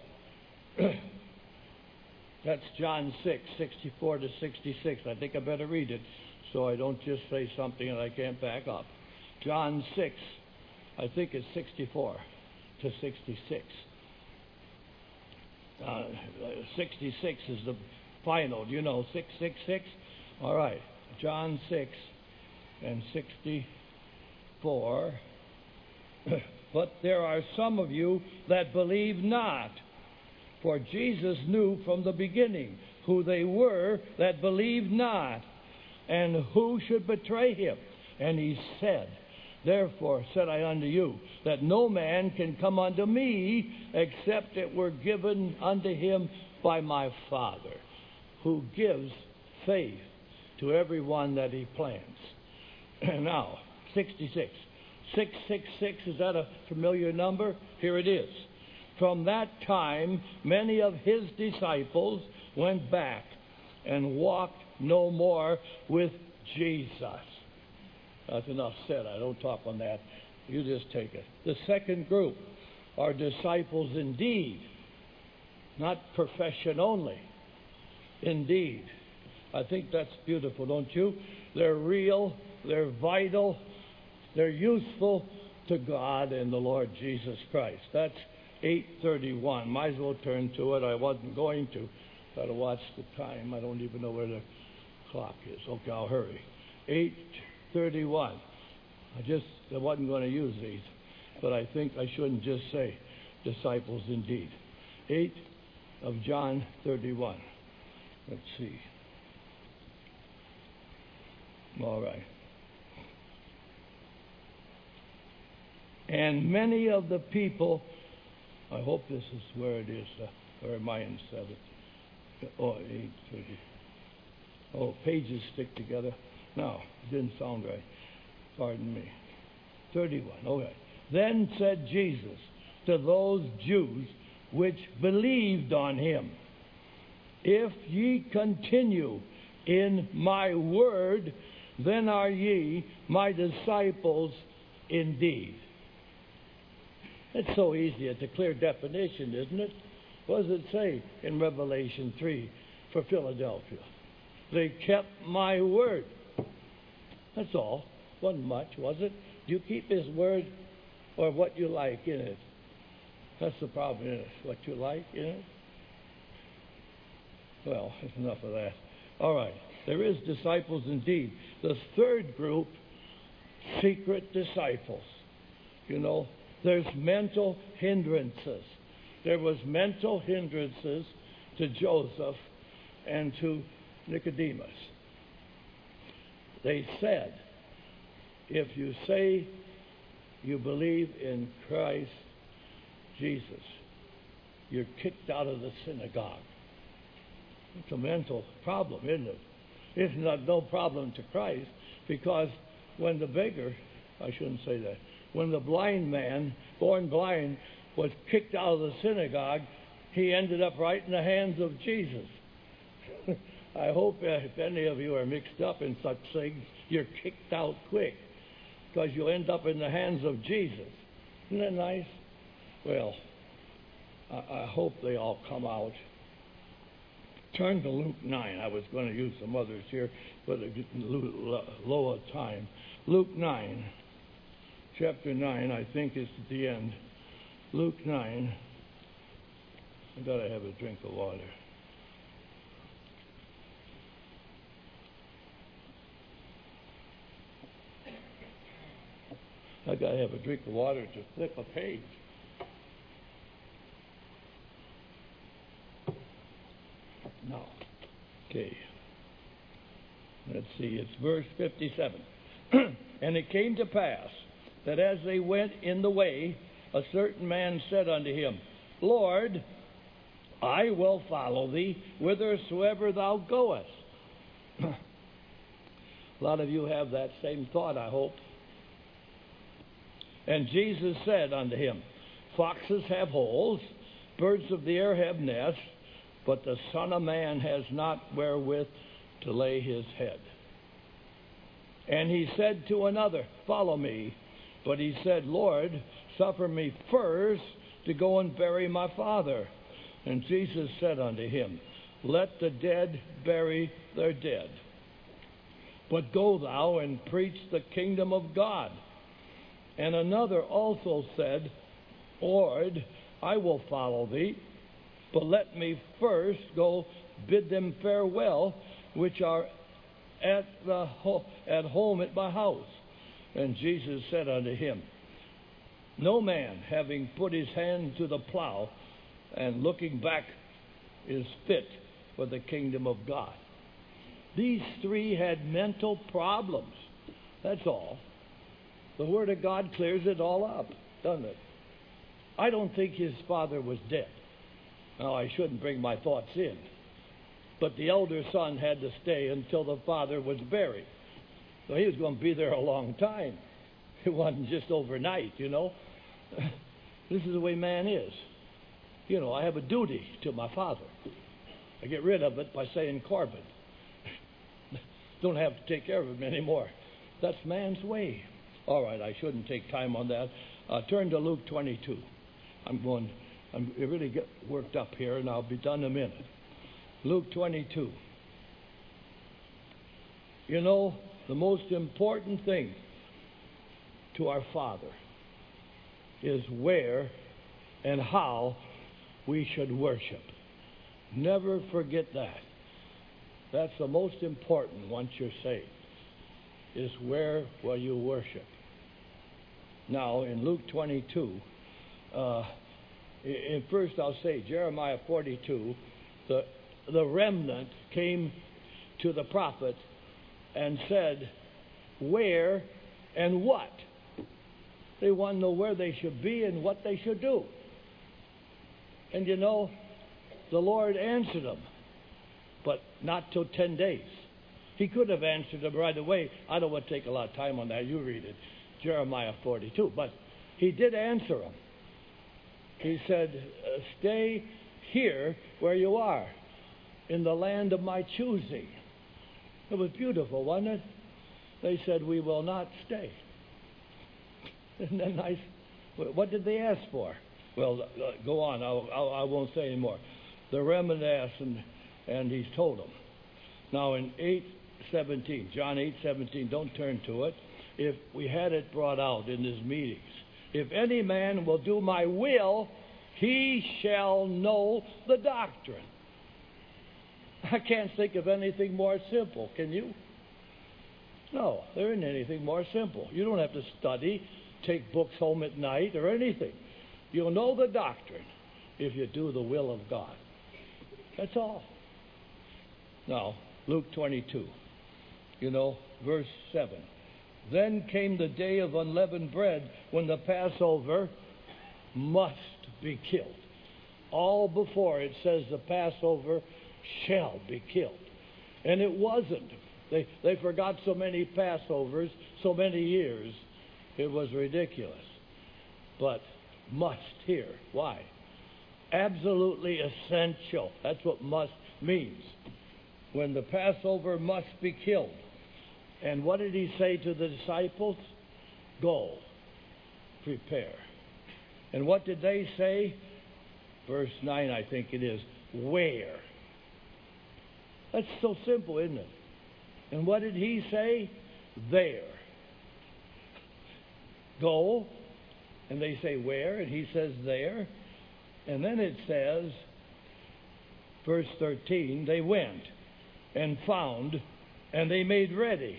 that's John six, sixty-four to sixty-six. I think I better read it so I don't just say something that I can't back up. John six, I think it's sixty-four to sixty-six. Uh, sixty-six is the final. Do you know six six six? All right. John six and sixty-four. But there are some of you that believe not. For Jesus knew from the beginning who they were that believed not, and who should betray him. And he said, Therefore said I unto you, that no man can come unto me, except it were given unto him by my Father, who gives faith to everyone that he plants. Now, sixty-six. six six six, is that a familiar number? Here it is. From that time, many of his disciples went back and walked no more with Jesus. That's enough said. I don't talk on that. You just take it. The second group are disciples indeed, not profession only. Indeed. I think that's beautiful, don't you? They're real, they're vital, they're useful to God and the Lord Jesus Christ. That's eight thirty-one. Might as well turn to it. I wasn't going to. Got to watch the time. I don't even know where the clock is. Okay, I'll hurry. eight thirty-one. I just I wasn't going to use these, but I think I shouldn't just say disciples indeed. eight of John thirty-one. Let's see. All right. And many of the people, I hope this is where it is, uh, or am I in seven? Oh, eight thirty. Oh, pages stick together. No, it didn't sound right. Pardon me. thirty-one, okay. Then said Jesus to those Jews which believed on him, if ye continue in my word, then are ye my disciples indeed. It's so easy. It's a clear definition, isn't it? What does it say in Revelation three for Philadelphia? They kept my word. That's all. Wasn't much, was it? Do you keep his word or what you like in it? That's the problem in it. What you like in it? Well, that's enough of that. All right. There is disciples indeed. The third group, secret disciples. You know, there's mental hindrances. There was mental hindrances to Joseph and to Nicodemus. They said, if you say you believe in Christ Jesus, you're kicked out of the synagogue. It's a mental problem, isn't it? It's not no problem to Christ, because when the beggar, I shouldn't say that, when the blind man, born blind, was kicked out of the synagogue, he ended up right in the hands of Jesus. I hope if any of you are mixed up in such things, you're kicked out quick, because you'll end up in the hands of Jesus. Isn't that nice? Well, I, I hope they all come out. Turn to Luke nine. I was going to use some others here, but it's low a time. Luke nine, chapter nine, I think is at the end. Luke nine. I've got to have a drink of water. I've got to have a drink of water to flip a page. No. Okay. Let's see. It's verse fifty-seven. And it came to pass that as they went in the way, a certain man said unto him, Lord, I will follow thee whithersoever thou goest. A lot of you have that same thought, I hope. And Jesus said unto him, Foxes have holes, birds of the air have nests, but the Son of Man has not wherewith to lay his head. And he said to another, Follow me. But he said, Lord, suffer me first to go and bury my father. And Jesus said unto him, Let the dead bury their dead. But go thou and preach the kingdom of God. And another also said, Lord, I will follow thee, but let me first go bid them farewell, which are at the ho- at home at my house. And Jesus said unto him, No man, having put his hand to the plow and looking back, is fit for the kingdom of God. These three had mental problems. That's all. The Word of God clears it all up, doesn't it? I don't think his father was dead. Now, I shouldn't bring my thoughts in. But the elder son had to stay until the father was buried. So he was going to be there a long time. It wasn't just overnight, you know. This is the way man is. you know, I have a duty to my father. I get rid of it by saying Corbin. Don't have to take care of him anymore. That's man's way. All right, I shouldn't take time on that. Uh, turn to Luke twenty-two. I'm going, I'm really get worked up here, and I'll be done in a minute. Luke twenty-two. You know, the most important thing to our Father is where and how we should worship. Never forget that. That's the most important once you're saved, is where will you worship. Now, in Luke twenty-two, uh, in first I'll say Jeremiah forty-two, the, the remnant came to the prophet and said, where and what? They want to know where they should be and what they should do. And you know, the Lord answered them, but not till ten days. He could have answered them right away. I don't want to take a lot of time on that. You read it, Jeremiah forty-two. But he did answer them. He said, uh, stay here where you are, in the land of my choosing. It was beautiful, wasn't it? They said, we will not stay. And then I, what did they ask for? Well, uh, go on. I'll, I'll, I won't say anymore. The remnant asked, and, and he's told them. Now in eight seventeen, John eight seventeen, don't turn to it. If we had it brought out in his meetings. If any man will do my will, he shall know the doctrine. I can't think of anything more simple, can you? No, there isn't anything more simple. You don't have to study, take books home at night, or anything. You'll know the doctrine if you do the will of God. That's all. Now, Luke twenty-two, you know, verse seven. Then came the day of unleavened bread, when the Passover must be killed. All before it says the Passover shall be killed. And it wasn't. They, they forgot so many Passovers, so many years. It was ridiculous. But must here. Why? Absolutely essential. That's what must means. When the Passover must be killed. And what did he say to the disciples? Go, prepare. And what did they say? Verse nine, I think it is. Where? That's so simple, isn't it? And what did he say? There. Go. And they say where? And he says there. And then it says, verse thirteen, they went and found and they made ready.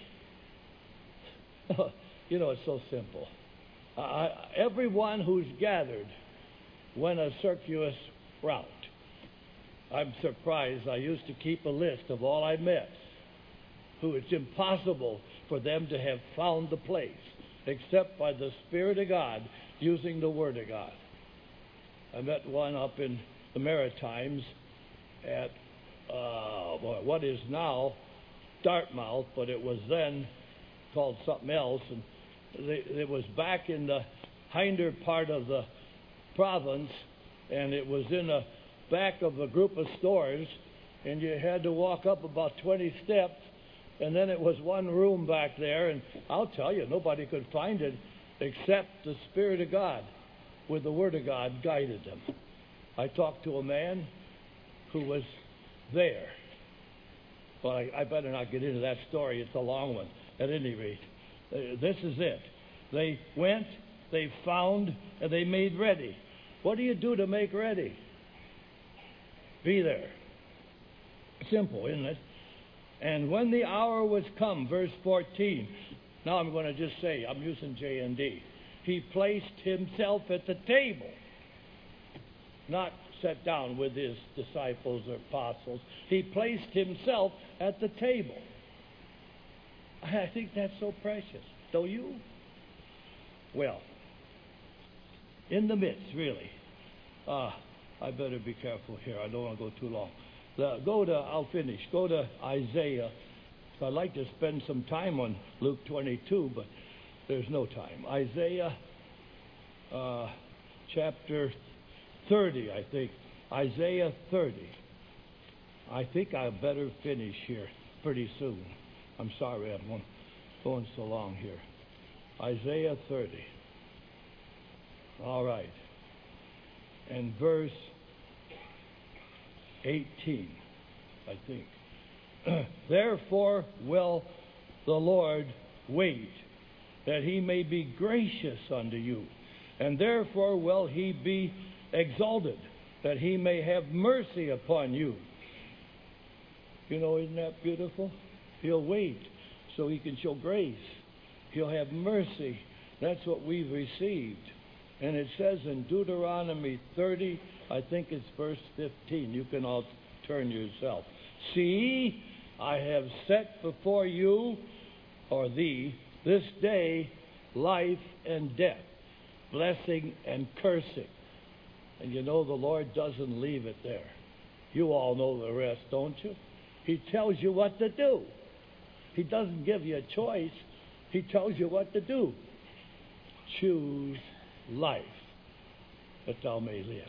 You know, it's so simple. Uh, everyone who's gathered went a circuitous route. I'm surprised. I used to keep a list of all I met who it's impossible for them to have found the place except by the Spirit of God using the Word of God. I met one up in the Maritimes at uh, what is now Dartmouth, but it was then called something else, and they, it was back in the hinder part of the province, and it was in the back of a group of stores, and you had to walk up about twenty steps, and then it was one room back there, and I'll tell you, nobody could find it except the Spirit of God, with the Word of God guided them. I talked to a man who was there. But I, I better not get into that story. It's a long one. At any rate, uh, this is it. They went, they found, and they made ready. What do you do to make ready? Be there. Simple, isn't it? And when the hour was come, verse fourteen, now I'm going to just say, I'm using J and D. He placed himself at the table, not sat down with his disciples or apostles. He placed himself at the table. I think that's so precious. Don't you? Well, in the midst, really. Uh, I better be careful here. I don't want to go too long. The, go to, I'll finish. Go to Isaiah. So I'd like to spend some time on Luke twenty-two, but there's no time. Isaiah uh, chapter thirty, I think. Isaiah thirty. I think I better finish here pretty soon. I'm sorry I'm going- going so long here. Isaiah thirty. All right. And verse eighteen, I think. Therefore will the Lord wait, that he may be gracious unto you. And therefore will he be exalted, that he may have mercy upon you. You know, isn't that beautiful? He'll wait so he can show grace. He'll have mercy. That's what we've received. And it says in Deuteronomy thirty, I think it's verse fifteen. You can all turn yourself. See, I have set before you, or thee, this day, life and death, blessing and cursing. And you know the Lord doesn't leave it there. You all know the rest, don't you? He tells you what to do. He doesn't give you a choice. He tells you what to do. Choose life, that thou may live.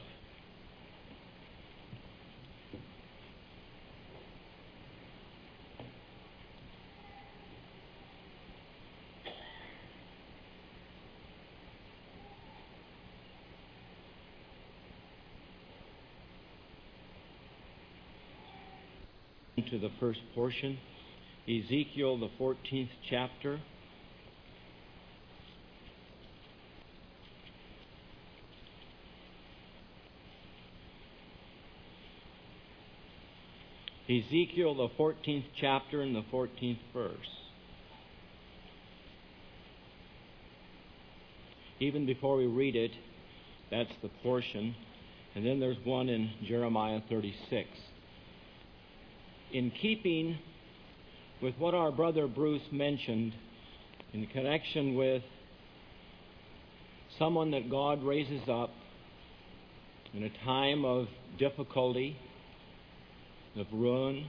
To the first portion, Ezekiel, the fourteenth chapter. Ezekiel, the fourteenth chapter and the fourteenth verse. Even before we read it, that's the portion. And then there's one in Jeremiah thirty-six. In keeping with what our brother Bruce mentioned in connection with someone that God raises up in a time of difficulty, of ruin,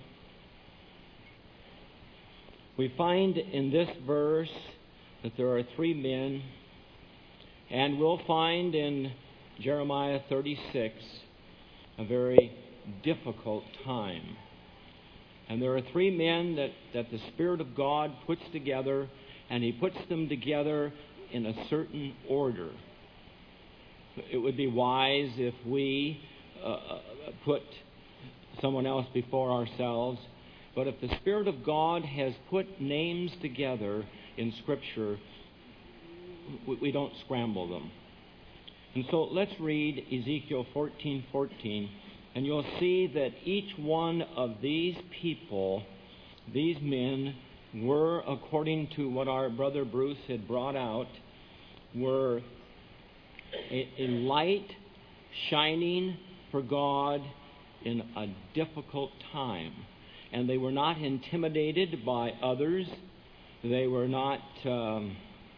we find in this verse that there are three men, and we'll find in Jeremiah thirty-six a very difficult time. And there are three men that, that the Spirit of God puts together, and He puts them together in a certain order. It would be wise if we uh, put someone else before ourselves, but if the Spirit of God has put names together in Scripture, we, we don't scramble them. And so let's read Ezekiel fourteen fourteen. And you'll see that each one of these people, these men, were, according to what our brother Bruce had brought out, were a, a light shining for God in a difficult time. And they were not intimidated by others. They were not, um,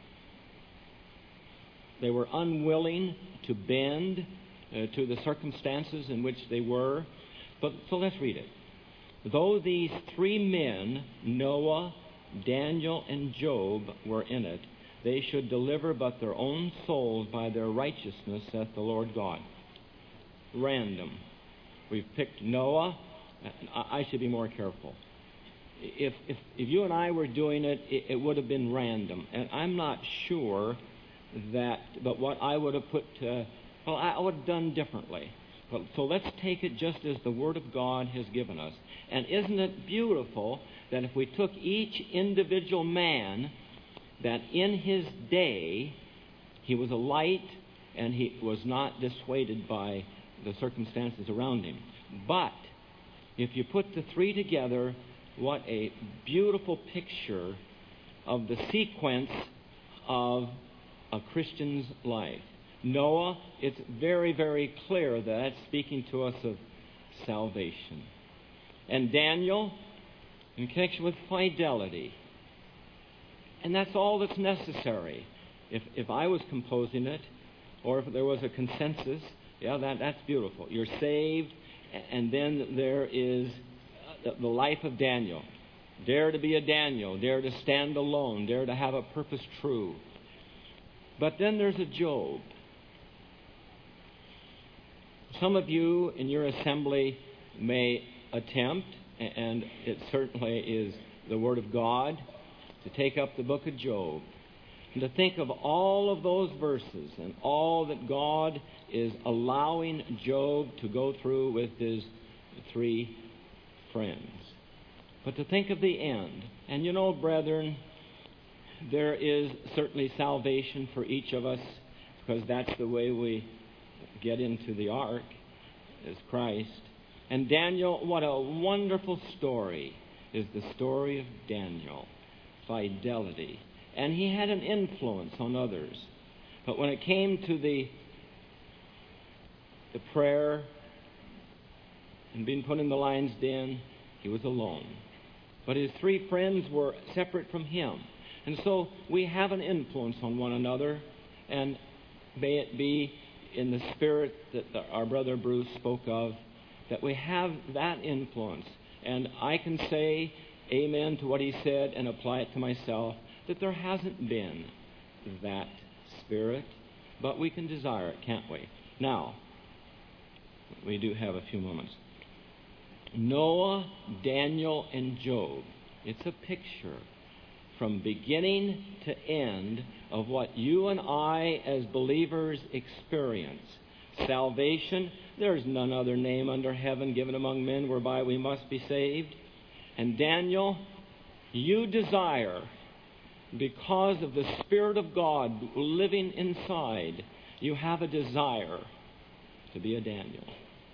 they were unwilling to bend Uh, to the circumstances in which they were. But so let's read it. Though these three men, Noah, Daniel, and Job, were in it, they should deliver but their own souls by their righteousness, saith the Lord God. Random. We've picked Noah. I should be more careful. If, if, if you and I were doing it, it, it would have been random. And I'm not sure that, but what I would have put... Uh, Well, I would have done differently. So let's take it just as the Word of God has given us. And isn't it beautiful that if we took each individual man, that in his day he was a light and he was not dissuaded by the circumstances around him. But if you put the three together, what a beautiful picture of the sequence of a Christian's life. Noah, it's very, very clear that that's speaking to us of salvation. And Daniel, in connection with fidelity. And that's all that's necessary. If if I was composing it, or if there was a consensus, yeah, that, that's beautiful. You're saved, and then there is the life of Daniel. Dare to be a Daniel. Dare to stand alone. Dare to have a purpose true. But then there's a Job. some of you in your assembly may attempt, and it certainly is the Word of God, to take up the book of Job and to think of all of those verses and all that God is allowing Job to go through with his three friends. But to think of the end. And you know, brethren, there is certainly salvation for each of us, because that's the way we get into the ark, is Christ. And Daniel, what a wonderful story is the story of Daniel. Fidelity. And he had an influence on others. But when it came to the, the prayer and being put in the lion's den, he was alone. But his three friends were separate from him. And so we have an influence on one another, and may it be in the spirit that the, our brother Bruce spoke of, that we have that influence. And I can say amen to what he said and apply it to myself, that there hasn't been that spirit, but we can desire it, can't we? Now, we do have a few moments. Noah, Daniel, and Job. It's a picture from beginning to end of what you and I as believers experience. Salvation, there's none other name under heaven given among men whereby we must be saved. And Daniel, you desire, because of the Spirit of God living inside, you have a desire to be a Daniel.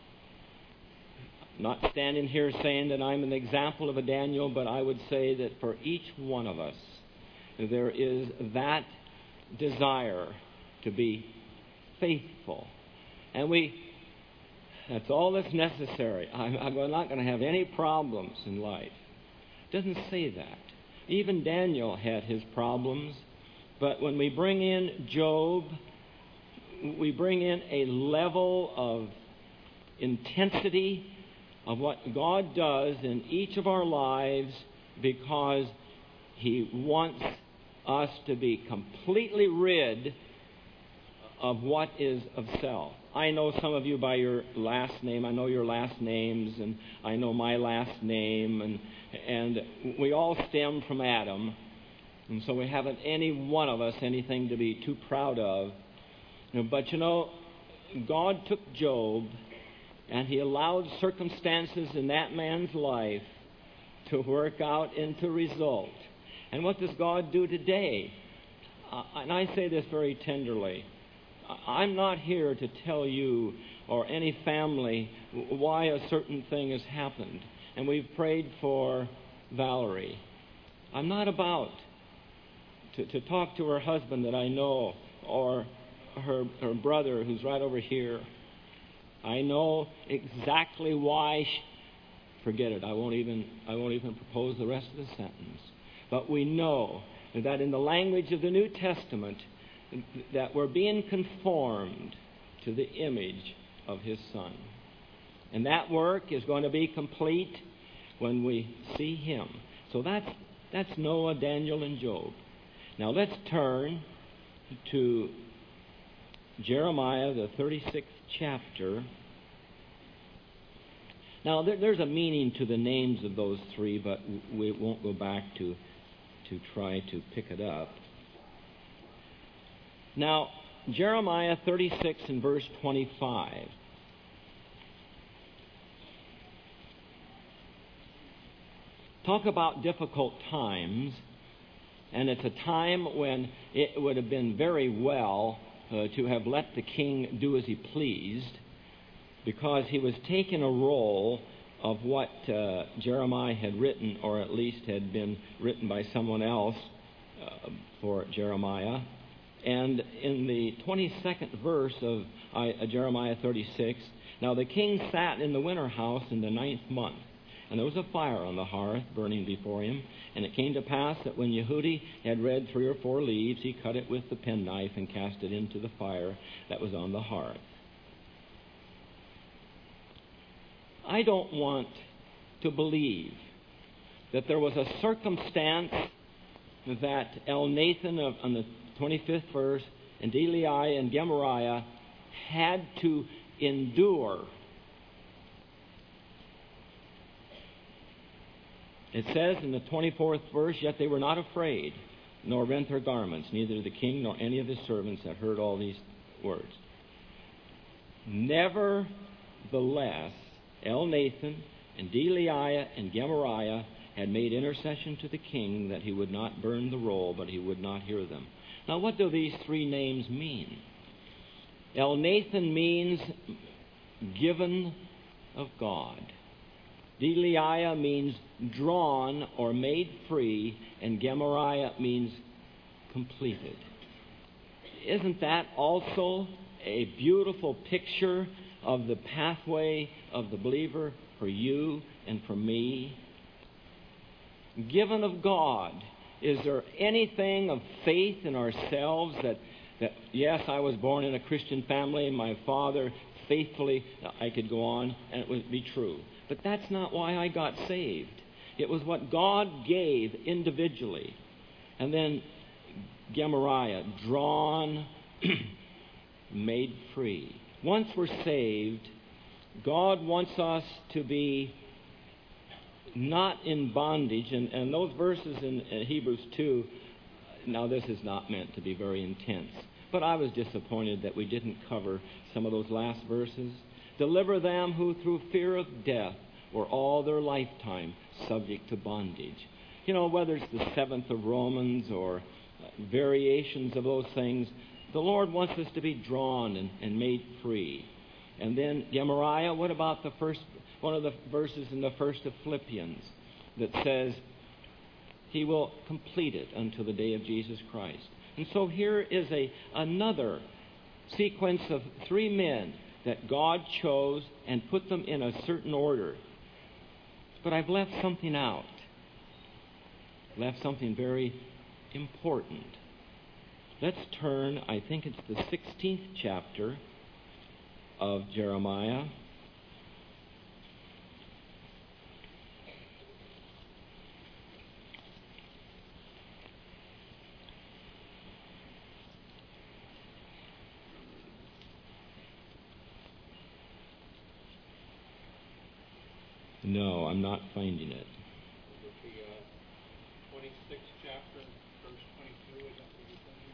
Not standing here saying that I'm an example of a Daniel, but I would say that for each one of us, there is that desire to be faithful. And we, that's all that's necessary. I'm, I'm not going to have any problems in life. It doesn't say that. Even Daniel had his problems. But when we bring in Job, we bring in a level of intensity of what God does in each of our lives, because He wants us to be completely rid of what is of self. I know some of you by your last name. I know your last names, and I know my last name, and and we all stem from Adam, and so we haven't any one of us anything to be too proud of. But you know, God took Job, and He allowed circumstances in that man's life to work out into result. And what does God do today? Uh, and I say this very tenderly. I'm not here to tell you or any family why a certain thing has happened. And we've prayed for Valerie. I'm not about to, to talk to her husband that I know, or her, her brother who's right over here. I know exactly why. She, forget it. I won't even. I won't even propose the rest of the sentence. But we know that in the language of the New Testament, that we're being conformed to the image of His Son, and that work is going to be complete when we see Him. So that's that's Noah, Daniel, and Job. Now let's turn to Jeremiah, the thirty-sixth chapter. Now, there, there's a meaning to the names of those three, but we won't go back to, to try to pick it up. Now, Jeremiah thirty-six and verse twenty-five. Talk about difficult times, and it's a time when it would have been very well Uh, to have let the king do as he pleased, because he was taking a role of what uh, Jeremiah had written, or at least had been written by someone else uh, for Jeremiah. And in the twenty-second verse of uh, Jeremiah thirty-six, now the king sat in the winter house in the ninth month, and there was a fire on the hearth burning before him. And it came to pass that when Yehudi had read three or four leaves, he cut it with the penknife and cast it into the fire that was on the hearth. I don't want to believe that there was a circumstance that Elnathan of, on the twenty-fifth verse, and Delai and Gemariah had to endure. It says in the twenty-fourth verse, yet they were not afraid, nor rent their garments, neither the king nor any of his servants that heard all these words. Nevertheless, Elnathan and Delaiah and Gemariah had made intercession to the king that he would not burn the roll, but he would not hear them. Now, what do these three names mean? Elnathan means given of God. Delaiah means drawn or made free, and Gemariah means completed. Isn't that also a beautiful picture of the pathway of the believer for you and for me? Given of God. Is there anything of faith in ourselves that, that, yes, I was born in a Christian family and my father faithfully, I could go on and it would be true. But that's not why I got saved. It was what God gave individually. And then Gemariah, drawn, made free. Once we're saved, God wants us to be not in bondage. And, and those verses in, in Hebrews two, now this is not meant to be very intense, but I was disappointed that we didn't cover some of those last verses. Deliver them who through fear of death were all their lifetime subject to bondage. You know, whether it's the seventh of Romans or variations of those things, the Lord wants us to be drawn and, and made free. And then Gemariah, what about the first one of the verses in the first of Philippians that says, He will complete it until the day of Jesus Christ. And so here is a another sequence of three men that God chose and put them in a certain order. But I've left something out. Left something very important. Let's turn, I think it's the sixteenth chapter of Jeremiah. No, I'm not finding it.
The uh, twenty-sixth chapter, verse twenty-two, is that what you're thinking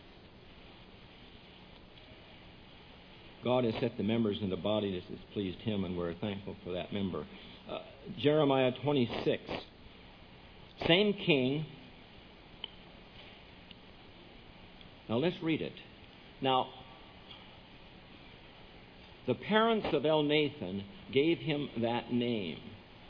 about?
God has set the members in the body that has pleased Him, and we're thankful for that member. Uh, Jeremiah twenty-six. Same king. Now let's read it. Now, the parents of Elnathan gave him that name.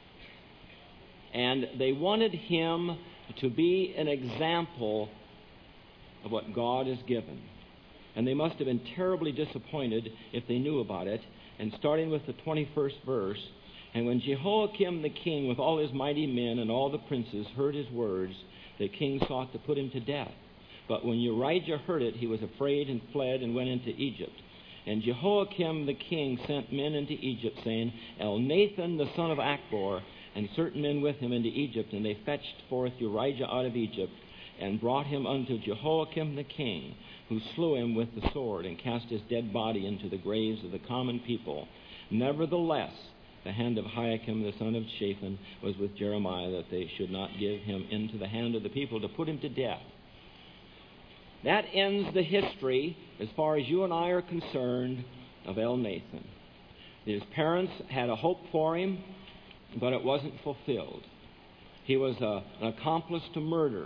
And they wanted him to be an example of what God has given. And they must have been terribly disappointed if they knew about it. And starting with the twenty-first verse, and when Jehoiakim the king with all his mighty men and all the princes heard his words, the king sought to put him to death. But when Urijah heard it, he was afraid and fled and went into Egypt. And Jehoiakim the king sent men into Egypt, saying, Elnathan the son of Achbor, and certain men with him into Egypt. And they fetched forth Urijah out of Egypt, and brought him unto Jehoiakim the king, who slew him with the sword, and cast his dead body into the graves of the common people. Nevertheless, the hand of Hiakim the son of Shaphan was with Jeremiah, that they should not give him into the hand of the people to put him to death. That ends the history, as far as you and I are concerned, of Elnathan. His parents had a hope for him, but it wasn't fulfilled. He was a, an accomplice to murder.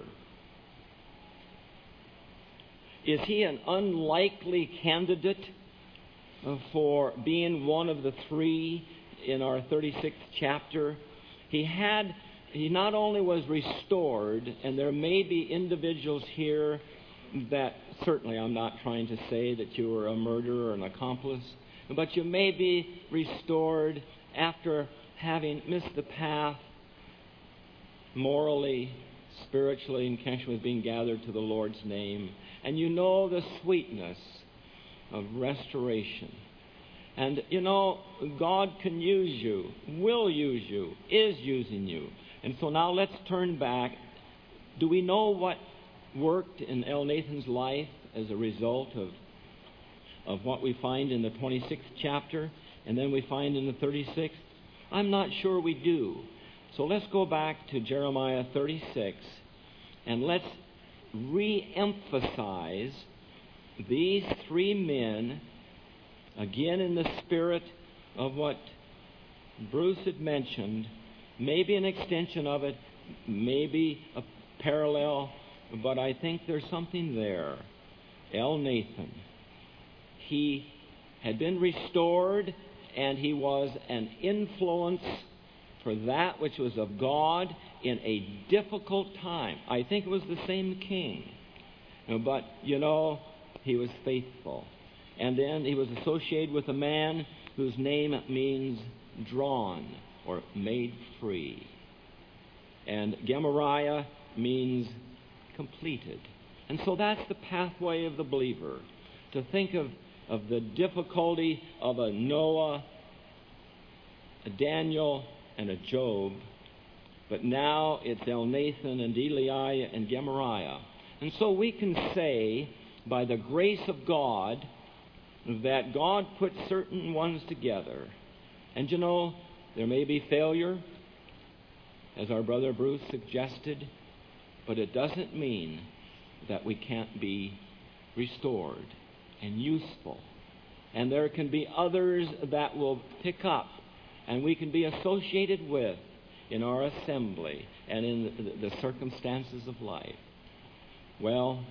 Is he an unlikely candidate for being one of the three in our thirty-sixth chapter? He had, he not only was restored, and there may be individuals here that, certainly I'm not trying to say that you were a murderer or an accomplice, but you may be restored after having missed the path morally, spiritually, in connection with being gathered to the Lord's name. And you know the sweetness of restoration. And, you know, God can use you, will use you, is using you. And so now let's turn back. Do we know what worked in Elnathan's life as a result of of what we find in the twenty-sixth chapter and then we find in the thirty-sixth? I'm not sure we do. So let's go back to Jeremiah thirty-six and let's re-emphasize these three men, again in the spirit of what Bruce had mentioned, maybe an extension of it, maybe a parallel, but I think there's something there. Elnathan. He had been restored, and he was an influence for that which was of God in a difficult time. I think it was the same king. But, you know, he was faithful. And then he was associated with a man whose name means drawn or made free. And Gemariah means completed. And so that's the pathway of the believer. To think of, of the difficulty of a Noah, a Daniel, and a Job. But now it's Elnathan and Eliah and Gemariah. And so we can say, by the grace of God, that God put certain ones together. And you know, there may be failure, as our brother Bruce suggested, but it doesn't mean that we can't be restored and useful. And there can be others that will pick up and we can be associated with in our assembly and in the circumstances of life. Well,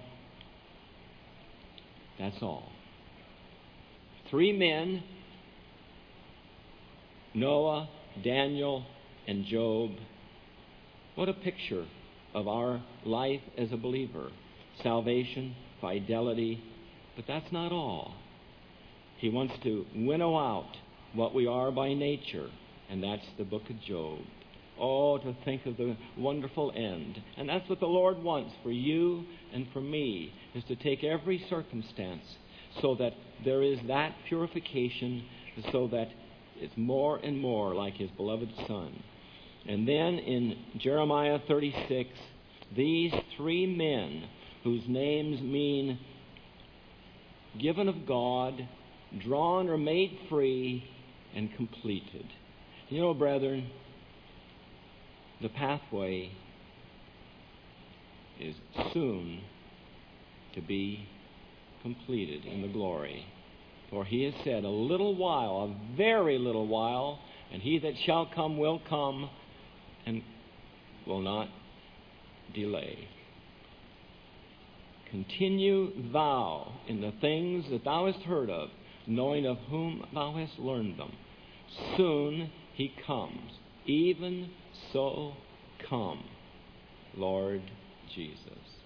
that's all. Three men, Noah, Daniel, and Job. What a picture of our life as a believer. Salvation, fidelity, but that's not all. He wants to winnow out what we are by nature, and that's the book of Job. Oh, to think of the wonderful end. And that's what the Lord wants for you and for me, is to take every circumstance so that there is that purification, so that it's more and more like His beloved Son. And then in Jeremiah thirty-six, these three men whose names mean given of God, drawn or made free, and completed. You know, brethren, the pathway is soon to be completed in the glory. For He has said, a little while, a very little while, and He that shall come will come and will not delay. Continue thou in the things that thou hast heard of, knowing of whom thou hast learned them. Soon He comes. Even so come, Lord Jesus.